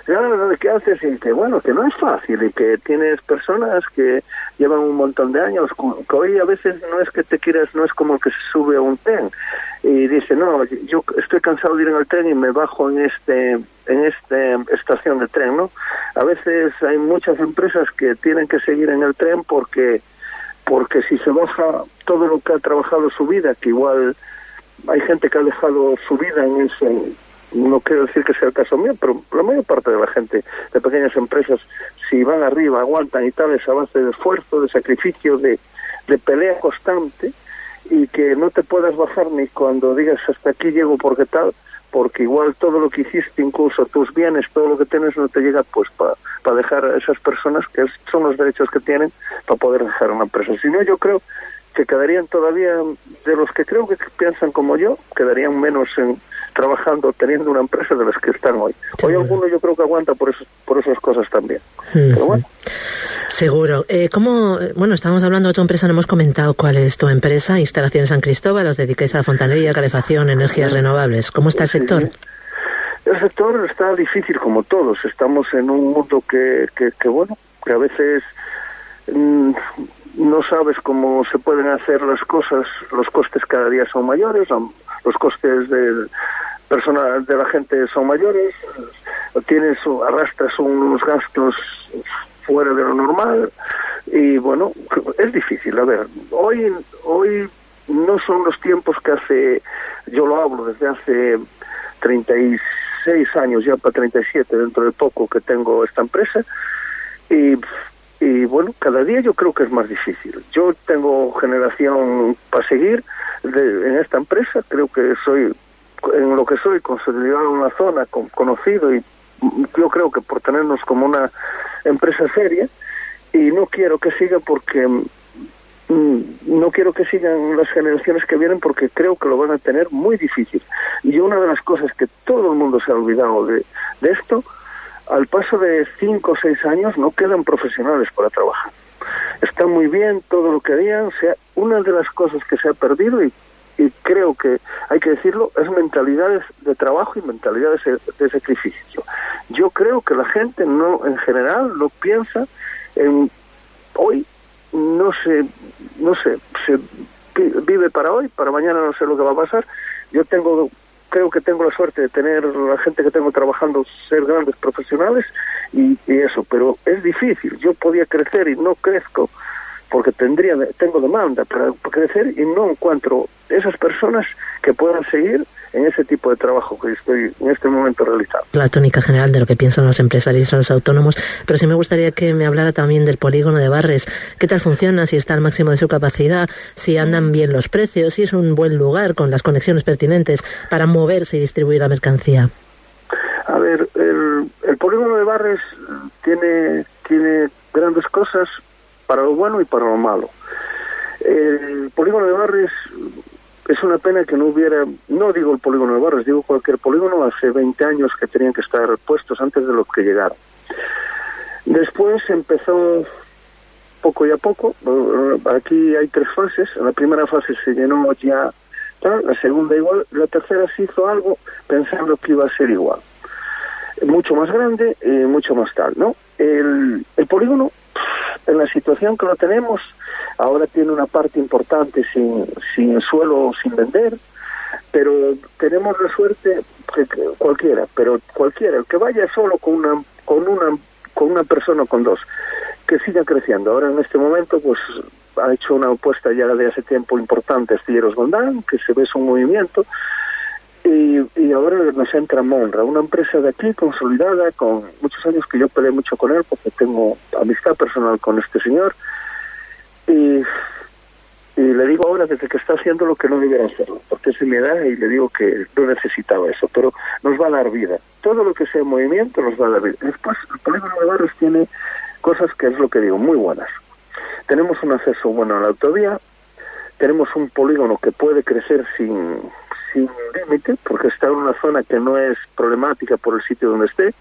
claro, ¿qué haces? Y que bueno, que no es fácil y que tienes personas que llevan un montón de años, que hoy a veces no es que te quieras, no es como el que se sube a un tren y dice, no, yo estoy cansado de ir en el tren y me bajo en este en esta estación de tren, ¿no? A veces hay muchas empresas que tienen que seguir en el tren porque porque si se baja todo lo que ha trabajado su vida, que igual hay gente que ha dejado su vida en ese, no quiero decir que sea el caso mío, pero la mayor parte de la gente de pequeñas empresas, si van arriba, aguantan y tal, es a base de esfuerzo, de sacrificio, de, de pelea constante, y que no te puedas bajar ni cuando digas hasta aquí llego porque tal, porque igual todo lo que hiciste, incluso tus bienes, todo lo que tienes no te llega pues para pa dejar a esas personas, que es, son los derechos que tienen para poder dejar una empresa. Si no, yo creo que quedarían todavía, de los que creo que piensan como yo, quedarían menos en trabajando, teniendo una empresa de las que están hoy. Sí. Hoy alguno yo creo que aguanta por eso, por esas cosas también. Uh-huh. Pero bueno. Seguro. Eh, ¿cómo, bueno, estábamos hablando de tu empresa, no hemos comentado cuál es tu empresa, Instalaciones San Cristóbal, os dedicáis a fontanería, calefacción, energías renovables. ¿Cómo está el sector? Sí. El sector está difícil como todos. Estamos en un mundo que, que, que bueno, que a veces mmm, no sabes cómo se pueden hacer las cosas, los costes cada día son mayores, los costes de personal de la gente son mayores, tienes, arrastras unos gastos fuera de lo normal y bueno, es difícil. A ver, hoy hoy no son los tiempos que hace, yo lo hablo desde hace treinta y seis años, ya para treinta y siete dentro de poco que tengo esta empresa, y y bueno, cada día yo creo que es más difícil. Yo tengo generación para seguir de, en esta empresa, creo que soy, en lo que soy, consolidado en la zona, con, conocido, y yo creo que por tenernos como una empresa seria, y no quiero que siga porque mm, no quiero que sigan las generaciones que vienen porque creo que lo van a tener muy difícil. Y una de las cosas que todo el mundo se ha olvidado de, de esto, al paso de cinco o seis años no quedan profesionales para trabajar. Está muy bien todo lo que harían, o sea, una de las cosas que se ha perdido, y, y creo que hay que decirlo, es mentalidades de trabajo y mentalidades de, de sacrificio. Yo creo que la gente no, en general, no piensa en hoy, no se, no sé, se vive para hoy, para mañana no sé lo que va a pasar. Yo tengo creo que tengo la suerte de tener la gente que tengo trabajando, ser grandes profesionales y, y eso, pero es difícil. Yo podía crecer y no crezco porque tendría tengo demanda para crecer y no encuentro esas personas que puedan seguir en ese tipo de trabajo que estoy en este momento realizando. La tónica general de lo que piensan los empresarios y los autónomos, pero sí me gustaría que me hablara también del polígono de Barres. ¿Qué tal funciona? Si está al máximo de su capacidad, si andan bien los precios, si es un buen lugar con las conexiones pertinentes para moverse y distribuir la mercancía. A ver, el, el polígono de Barres tiene, tiene grandes cosas para lo bueno y para lo malo. El polígono de Barres es una pena que no hubiera, no digo el polígono de Barres, digo cualquier polígono, hace veinte años que tenían que estar puestos antes de los que llegaron. Después empezó poco y a poco, aquí hay tres fases, la primera fase se llenó ya, tal, la segunda igual, la tercera se hizo algo pensando que iba a ser igual. Mucho más grande y mucho más tal, ¿no? El, el polígono, en la situación que lo tenemos, ahora tiene una parte importante sin, sin suelo, sin vender, pero tenemos la suerte que, que cualquiera, pero cualquiera, el que vaya solo con una, con una, con una persona o con dos, que siga creciendo. Ahora en este momento, pues ha hecho una apuesta ya de hace tiempo importante Astilleros Gondán, que se ve su movimiento, y, y ahora nos entra Monra, una empresa de aquí consolidada, con muchos años que yo peleé mucho con él, porque tengo amistad personal con este señor, y, y le digo ahora desde que está haciendo lo que no debiera hacerlo, porque es mi edad y le digo que no necesitaba eso, pero nos va a dar vida. Todo lo que sea movimiento nos va a dar vida. Después, el polígono de Barres tiene cosas que es lo que digo, muy buenas. Tenemos un acceso bueno a la autovía, tenemos un polígono que puede crecer sin, sin límite, porque está en una zona que no es problemática por el sitio donde esté,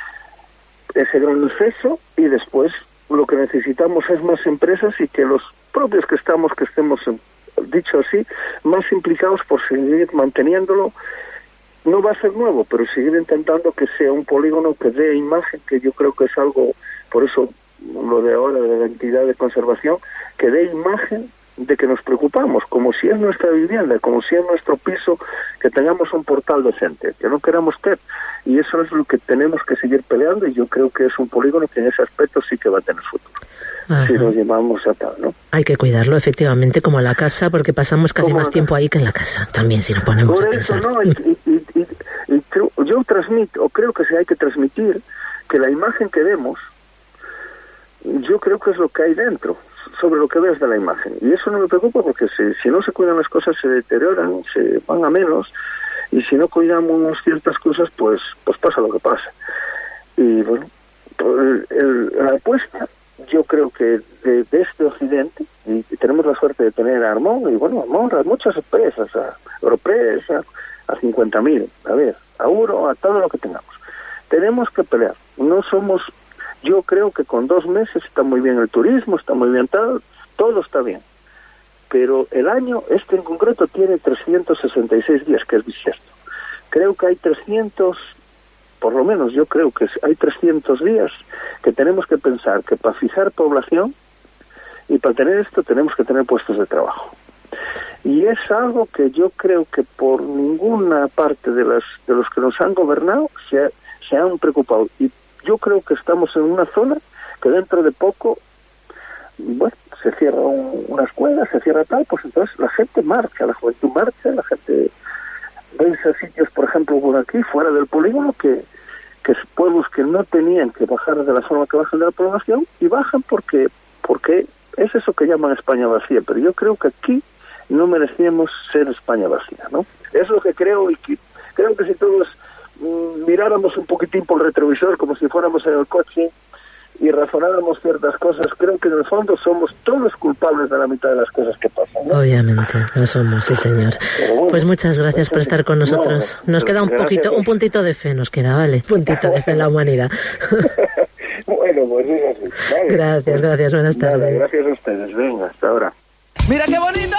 ese gran acceso, y después lo que necesitamos es más empresas y que los propios que estamos, que estemos, dicho así, más implicados por seguir manteniéndolo no va a ser nuevo, pero seguir intentando que sea un polígono que dé imagen, que yo creo que es algo, por eso lo de ahora de la entidad de conservación, que dé imagen de que nos preocupamos, como si es nuestra vivienda, como si es nuestro piso, que tengamos un portal decente, que no queramos ter, y eso es lo que tenemos que seguir peleando, y yo creo que es un polígono que en ese aspecto sí que va a tener futuro. Ajá. Si lo llevamos a tal, ¿no? Hay que cuidarlo, efectivamente, como la casa, porque pasamos casi más tiempo ahí que en la casa, también, si nos ponemos por a eso, pensar. ¿no? Y, y, y, y, y creo, yo transmito, o creo que se hay que transmitir, que la imagen que demos, yo creo que es lo que hay dentro, sobre lo que ves de la imagen. Y eso no me preocupa, porque si, si no se cuidan las cosas se deterioran, se van a menos, y si no cuidamos ciertas cosas, pues pues pasa lo que pasa. Y bueno, el, el, la apuesta, yo creo que de, de este occidente, y tenemos la suerte de tener a Armón, y bueno, Armón, a muchas empresas, a Europress, a, a cincuenta mil, a ver, a Euro, a todo lo que tengamos. Tenemos que pelear. No somos... Yo creo que con dos meses está muy bien el turismo, está muy bien todo, todo está bien. Pero el año, este en concreto, tiene trescientos sesenta y seis días, que es bisiesto. Creo que hay trescientos, por lo menos yo creo que hay trescientos días que tenemos que pensar que para fijar población y para tener esto tenemos que tener puestos de trabajo. Y es algo que yo creo que por ninguna parte de, las, de los que nos han gobernado se, se han preocupado. Y yo creo que estamos en una zona que dentro de poco, bueno, se cierra un, una escuela, se cierra tal, pues entonces la gente marcha, la juventud marcha, la gente vence sitios, por ejemplo, por aquí, fuera del polígono, que, que pueblos que no tenían que bajar de la forma que bajan de la población, y bajan porque, porque es eso que llaman España vacía, pero yo creo que aquí no merecíamos ser España vacía, ¿no? Es lo que creo, y que creo que si todos miráramos un poquitín por el retrovisor como si fuéramos en el coche y razonáramos ciertas cosas, creo que en el fondo somos todos culpables de la mitad de las cosas que pasan, ¿no? Obviamente, lo somos, sí señor. Bueno, pues muchas gracias por estar con nosotros. Nos queda un poquito, un puntito de fe, nos queda, ¿vale? Un puntito de fe en la humanidad. Bueno, pues es así. Vale. Gracias, gracias, buenas tardes. Vale, gracias a ustedes, venga, hasta ahora. ¡Mira qué bonito!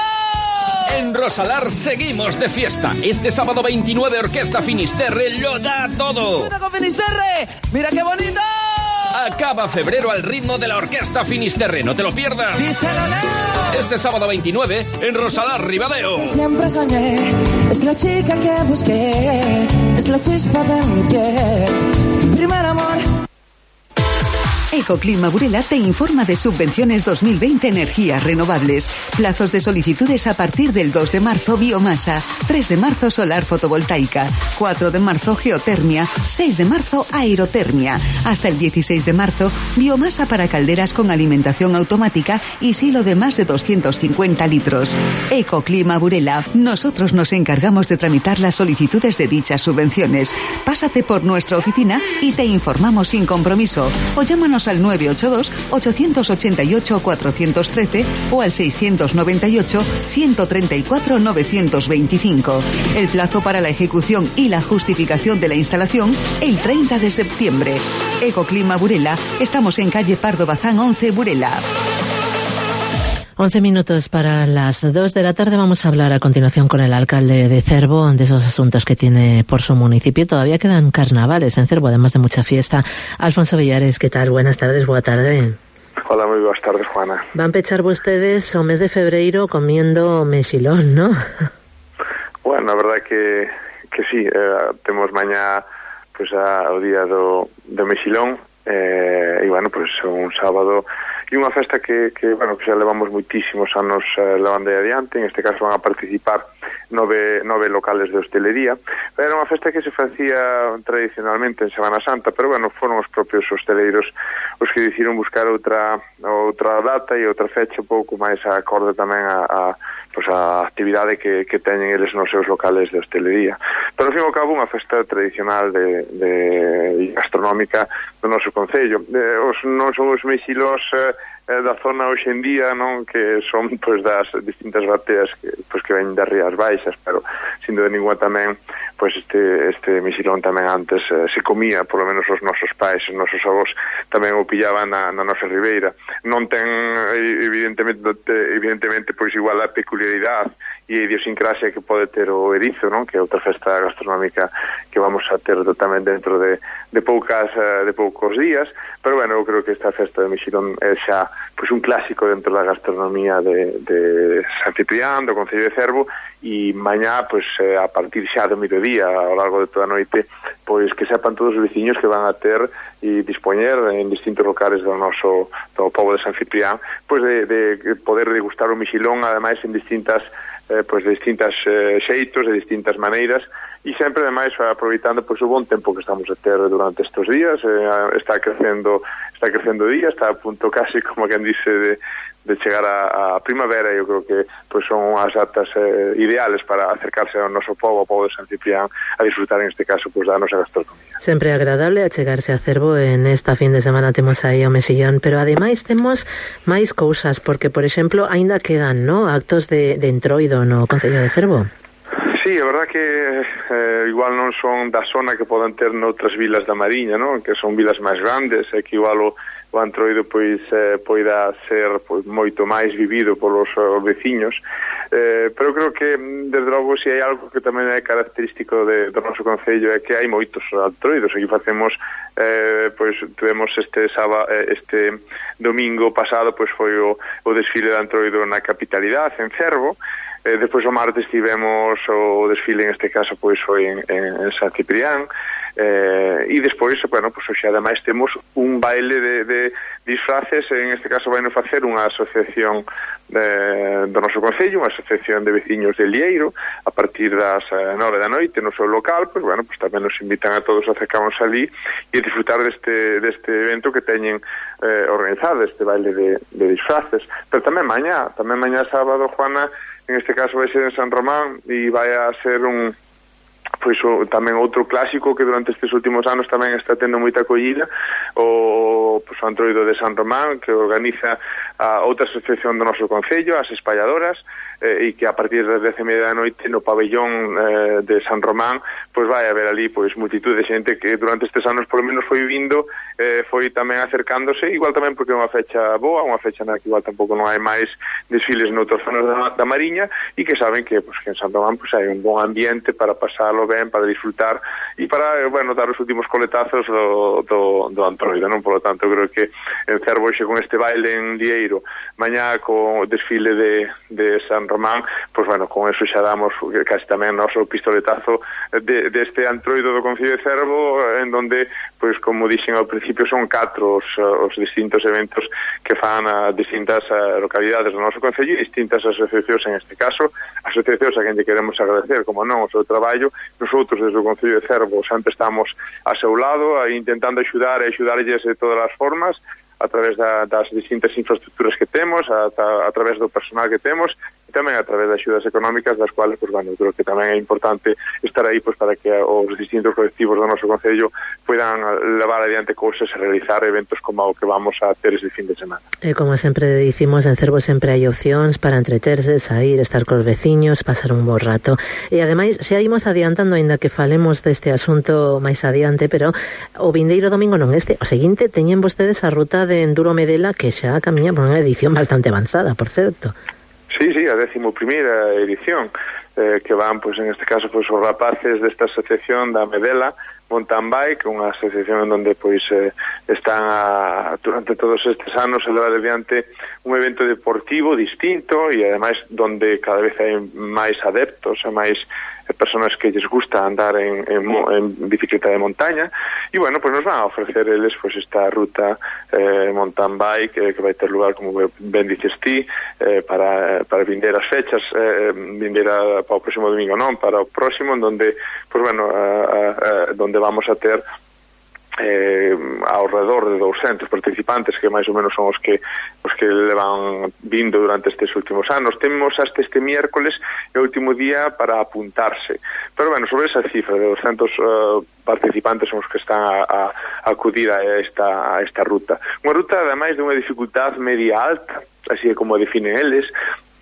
En Rosalar seguimos de fiesta. Este sábado veintinueve Orquesta Finisterre lo da todo. ¡Suena con Finisterre! ¡Mira qué bonito! Acaba febrero al ritmo de la Orquesta Finisterre. No te lo pierdas. ¡Díselo, Leo! Este sábado veintinueve en Rosalar, Ribadeo. Siempre soñé, es la chica que busqué, es la chispa de mi piel, primer amor. Ecoclima Burela te informa de subvenciones dos mil veinte energías renovables. Plazos de solicitudes a partir del dos de marzo biomasa, tres de marzo solar fotovoltaica, cuatro de marzo geotermia, seis de marzo aerotermia. Hasta el dieciséis de marzo biomasa para calderas con alimentación automática y silo de más de doscientos cincuenta litros. Ecoclima Burela. Nosotros nos encargamos de tramitar las solicitudes de dichas subvenciones. Pásate por nuestra oficina y te informamos sin compromiso. O llámanos al nueve ocho dos, ocho ocho ocho, cuatro uno tres o al seiscientos noventa y ocho, ciento treinta y cuatro, novecientos veinticinco. El plazo para la ejecución y la justificación de la instalación, el treinta de septiembre. Ecoclima Burela. Estamos en calle Pardo Bazán once, Burela. once minutos para las dos de la tarde. Vamos a hablar a continuación con el alcalde de Cervo de esos asuntos que tiene por su municipio. Todavía quedan carnavales en Cervo, además de mucha fiesta. Alfonso Villares, ¿qué tal? Buenas tardes, boa tarde. Hola, moi boas tardes, Juana. Van pechar vostedes o mes de febreiro comiendo mexilón, ¿no? Bueno, a verdade que, que sí, eh, temos mañá pues, a, o día do, do mexilón, eh, e bueno, pues un sábado e unha festa que, que, bueno, que xa levamos moitísimos anos eh, levando adiante. En este caso van a participar nove, nove locales de hostelería. Era unha festa que se facía tradicionalmente en Semana Santa, pero bueno, foron os propios hosteleiros os que decidiron buscar outra outra data e outra fecha un pouco máis acorde tamén a, a, pues a actividade que, que teñen eles nos seus locales de hostelería. Pero, ao fin e ao cabo, unha festa tradicional de, de gastronómica do noso concello. Eh, os, non son os mexilós eh, da zona hoxe en día, non, que son pois das distintas bateas que pois que ven das Rías Baixas, pero sin dúda ninguna tamén pois este este mexilón tamén antes eh, se comía, por lo menos os nosos pais, os nosos avós tamén o pillaban na, na nosa ribeira. Non ten evidentemente evidentemente pois igual a peculiaridade e a idiosincrasia que pode ter o erizo, non? Que é outra festa gastronómica que vamos a ter tamén dentro de, de poucas de poucos días, pero bueno, eu creo que esta festa de Mexilón é xa pois un clásico dentro da gastronomía de, de San Ciprián, do Concello de Cervo, e mañá, pois, a partir xa do mediodía, ao largo de toda a noite, pois que sepan todos os veciños que van a ter e dispoñer en distintos locales do noso do pobo de San Ciprián, pois de, de poder degustar o Mexilón, ademais en distintas eh, pois de distintas eh, xeitos, de distintas maneiras, e sempre ademais aproveitando pois o bon tempo que estamos a ter durante estes días. Eh, está crecendo está crecendo o día, está a punto casi, como quen dice, de de chegar a, a primavera. Eu creo que pois son as datas eh, ideales para acercarse ao noso pobo, ao pobo de San Ciprián, a disfrutar en este caso pois da nosa gastronomía. Sempre agradable achegarse a Cervo. En esta fin de semana temos aí o Mexillón, pero ademais temos máis cousas, porque, por exemplo, aínda quedan, no, actos de, de entroido no Concello de Cervo. Sí, é verdad que eh, igual non son da zona que poden ter noutras vilas da Mariña, non? Que son vilas máis grandes, e que igual o, o antroido pois eh, poida ser pois moito máis vivido polos uh, veciños, eh, pero creo que desde logo se hai algo que tamén é característico de, do noso concello é que hai moitos antroidos. Aquí facemos eh, pois tuvemos este sábado, este domingo pasado, pois foi o, o desfile de antroido na capitalidade, en Cervo. Eh, despois o martes tivemos o desfile, en este caso pois foi en, en, en San Ciprián, eh, e despois, bueno, pois hoxe ademais temos un baile de, de disfraces. En este caso vai nos facer unha asociación de, do noso concello, unha asociación de veciños de Lieiro, a partir das eh, nove da noite no seu local. Pois bueno, pois tamén nos invitan a todos a acercarnos ali e a disfrutar deste, deste evento que teñen eh, organizado, este baile de, de disfraces. Pero tamén mañá, tamén mañá sábado, Juana, en este caso vai ser en San Román, e vai a ser un pois o, tamén outro clásico que durante estes últimos anos tamén está tendo moita acollida, o, pois, o antroido de San Román, que organiza a outra asociación do noso concello, as Espalladoras, eh, e que a partir das dez e media da noite no pabellón eh, de San Román pois vai haber ali pois multitud de xente que durante estes anos por lo menos foi vindo, eh, foi tamén acercándose, igual tamén porque é unha fecha boa, unha fecha na que igual tampouco non hai máis desfiles noutras zonas da, da Mariña, e que saben que, pois, que en San Román pois hai un bon ambiente para pasalo ben, para disfrutar e para, bueno, dar os últimos coletazos do, do, do antroido, non? Por lo tanto, creo que en Cervo xe con este baile en Lieiro, mañá con o desfile de, de San Román, pois, bueno, con eso xa damos casi tamén noso pistoletazo de, de este antroido do Concello de Cervo, en donde, pois, como dixen ao principio, son catro os, os distintos eventos que fan a distintas a, localidades do noso Concello e distintas asociacións, en este caso, asociacións a quen lle queremos agradecer, como non, o seu traballo. Nosotros, desde o Concello de Cervo, sempre estamos a seu lado, a, intentando axudar e axudarlles de todas as formas, a través da, das distintas infraestructuras que temos, a, a, a través do personal que temos, e tamén a través de axudas económicas, das cuales, pues, bueno, creo que tamén é importante estar aí, pues, para que os distintos colectivos do noso Concello puedan levar adiante cousas e realizar eventos como o que vamos a ter este fin de semana. E como sempre dicimos, en Cervo sempre hai opcións para entreterse, sair, estar cos veciños, pasar un bo rato. E ademais, xa imos adiantando, aínda que falemos deste asunto máis adiante, pero o vindeiro domingo non este, o seguinte, teñen vostedes a ruta de Enduro Medela, que xa camiña por unha edición bastante avanzada, por certo. Sí, sí, a décimo primeira edición, eh, que van, pois, en este caso, pois, os rapaces desta asociación da Medela Mountain Bike, unha asociación onde, pois, eh, están a, durante todos estes anos a levar adiante un evento deportivo distinto, e ademais donde cada vez hai máis adeptos e máis personas que lles gusta andar en, en, en bicicleta de montaña, e bueno, pues nos van a ofrecer eles pues esta ruta eh, mountain bike eh, que vai ter lugar, como ben dices ti, eh, para, para vender as fechas, eh, vender a, para o próximo domingo, non, para o próximo, en donde, pues bueno, a, a, a, donde vamos a ter eh, ao redor de douscentos participantes, que máis ou menos son os que os que levan vindo durante estes últimos anos. Temos hasta este miércoles o último día para apuntarse, pero bueno, sobre esa cifra de douscentos uh, participantes son os que están a, a, a acudir a esta, a esta ruta, unha ruta ademais de unha dificultad media alta, así é como definen eles,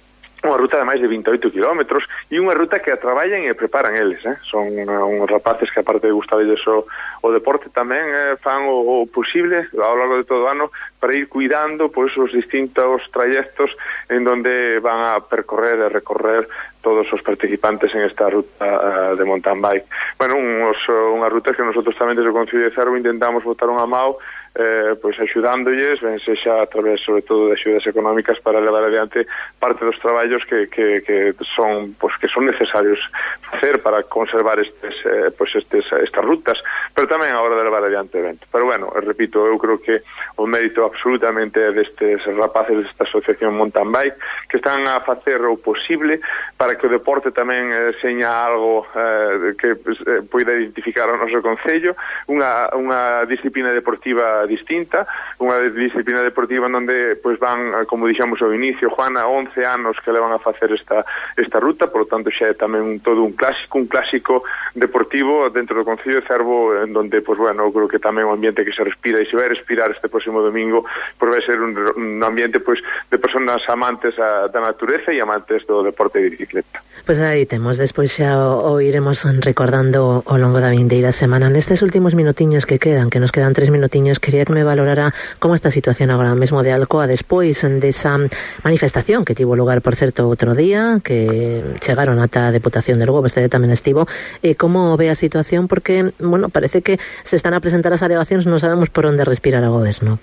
unha ruta de máis de vinte e oito kilómetros e unha ruta que a traballan e preparan eles, eh? Son uh, uns rapaces que aparte de gustarles o, o deporte tamén eh, fan o, o posible ao largo de todo o ano para ir cuidando pois os distintos trayectos en donde van a percorrer e recorrer todos os participantes en esta ruta uh, de mountain bike. Bueno, uns, uh, unha ruta que nosotros tamén desde o Concello de Cervo intentamos botar unha mao eh, pois axudándolles, ben sexa a través sobre todo de axudas económicas para levar adiante parte dos traballos que, que, que son pois que son necesarios facer para conservar estes eh, pois estes estas rutas, pero tamén a hora de levar adiante o evento. Pero bueno, repito, eu creo que o mérito absolutamente destes rapaces desta asociación Mountain Bike que están a facer o posible para que o deporte tamén eh, seña algo eh, que eh, poida identificar o noso concello, unha, unha disciplina deportiva distinta, unha disciplina deportiva onde pois van, como dixemos ao inicio, Juana, once anos que levan a facer esta esta ruta, por lo tanto xa é tamén un, todo un clásico, un clásico deportivo dentro do Concello de Cervo, en donde, pois bueno, eu creo que tamén o ambiente que se respira e se vai respirar este próximo domingo, pois vai ser un, un ambiente pois de persoas amantes a, da natureza e amantes do deporte de bicicleta. Pois aí temos, despois xa o, o iremos recordando ao longo da vindeira semana. Nestes últimos minutiños que quedan, que nos quedan tres minutiños, quería que me valorara como está a situación agora mesmo de Alcoa despois desa manifestación que tivo lugar, por certo, outro día, que chegaron ata a Deputación de Lugo, vostede tamén estivo, e como ve a situación, porque, bueno, parece que se están a presentar as alegacións, non sabemos por onde respirar o goberno.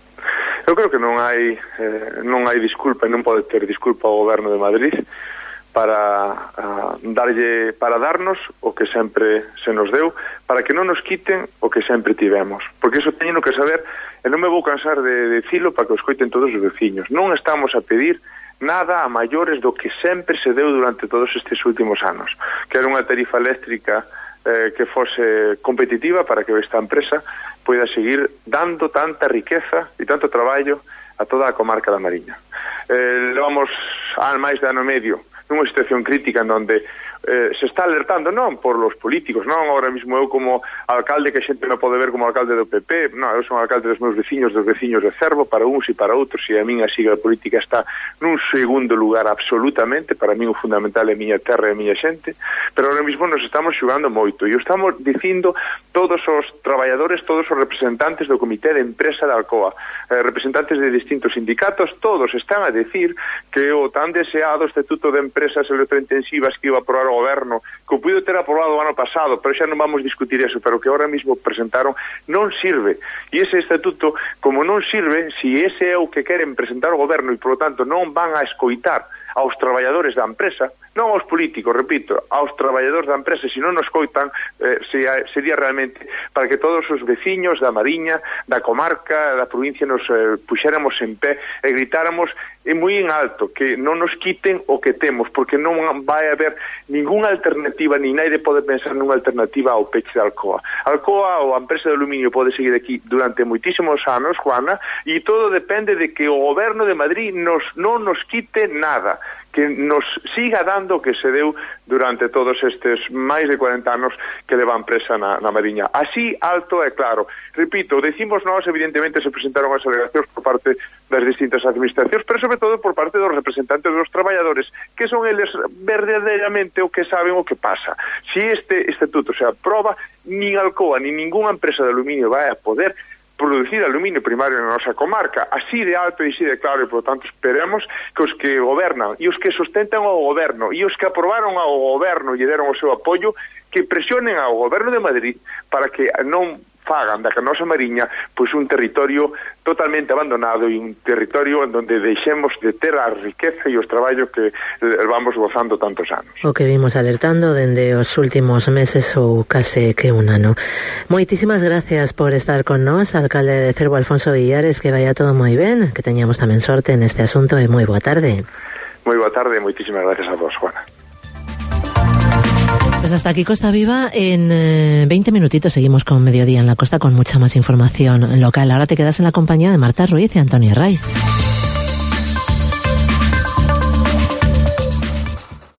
Eu creo que non hai eh, non hai disculpa e non pode ter disculpa ao goberno de Madrid para uh, darlle para darnos o que sempre se nos deu, para que non nos quiten o que sempre tivemos, porque iso teñeno que saber e non me vou cansar de decilo para que os coiten todos os veciños. Non estamos a pedir nada a maiores do que sempre se deu durante todos estes últimos anos, que era unha tarifa eléctrica eh, que fose competitiva para que esta empresa poida seguir dando tanta riqueza e tanto traballo a toda a comarca da Mariña. Eh, levamos a máis de ano e medio nunha situación crítica en donde eh, se está alertando non por los políticos, non agora mesmo eu como alcalde que a xente me pode ver como alcalde do P P, non, eu son alcalde dos meus veciños, dos veciños de Cervo, para uns e para outros, e a miña siga política está nun segundo lugar absolutamente, para mí o fundamental é a miña terra e a miña xente, pero agora mesmo nos estamos xugando moito, e o estamos dicindo todos os traballadores, todos os representantes do Comité de Empresa de Alcoa, eh, representantes de distintos sindicatos, todos están a decir que o tan deseado Estatuto de Empresas electrointensivas que iba a aprobar o goberno, que o puido ter aprobado o ano pasado, pero xa non vamos discutir eso, pero que ahora mesmo presentaron, non sirve. E ese estatuto, como non sirve, si ese é o que queren presentar o goberno e, por lo tanto, non van a escoitar aos traballadores da empresa, non aos políticos, repito, aos traballadores da empresa, se non nos coitan, eh, sería realmente para que todos os veciños da Mariña, da comarca, da provincia nos eh, puxéramos en pé e gritáramos e moi en alto que non nos quiten o que temos, porque non vai haber ninguna alternativa, ni naide pode pensar nunha alternativa ao peche de Alcoa. Alcoa ou a empresa de aluminio pode seguir aquí durante moitísimos anos, Juana, e todo depende de que o goberno de Madrid nos, non nos quite nada, que nos siga dando o que se deu durante todos estes máis de cuarenta anos que leva a empresa na, na Mariña. Así alto e claro. Repito, decimos nós, evidentemente se presentaron as alegacións por parte das distintas administracións, pero sobre todo por parte dos representantes dos traballadores, que son eles verdadeiramente o que saben o que pasa. Si este estatuto se aproba, nin Alcoa, nin ninguna empresa de aluminio vai a poder producir aluminio primario na nosa comarca, así de alto e así de claro, e por tanto esperemos que os que gobernan e os que sustentan ao goberno e os que aprobaron ao goberno e deron o seu apoio, que presionen ao goberno de Madrid para que non fagan da nosa Mariña pois un territorio totalmente abandonado e un territorio en donde deixemos de ter a riqueza e os traballos que vamos gozando tantos anos. O que vimos alertando dende os últimos meses ou case que un ano. Moitísimas gracias por estar con nós, alcalde de Cervo, Alfonso Villares, que vaya todo moi ben, que teñamos tamén sorte neste asunto e moi boa tarde. Moi boa tarde, moitísimas gracias a vos, Juana. Pues hasta aquí Costa Viva. En eh, veinte minutitos seguimos con Mediodía en la Costa con mucha más información local. Ahora te quedas en la compañía de Marta Ruiz y Antonio Ray.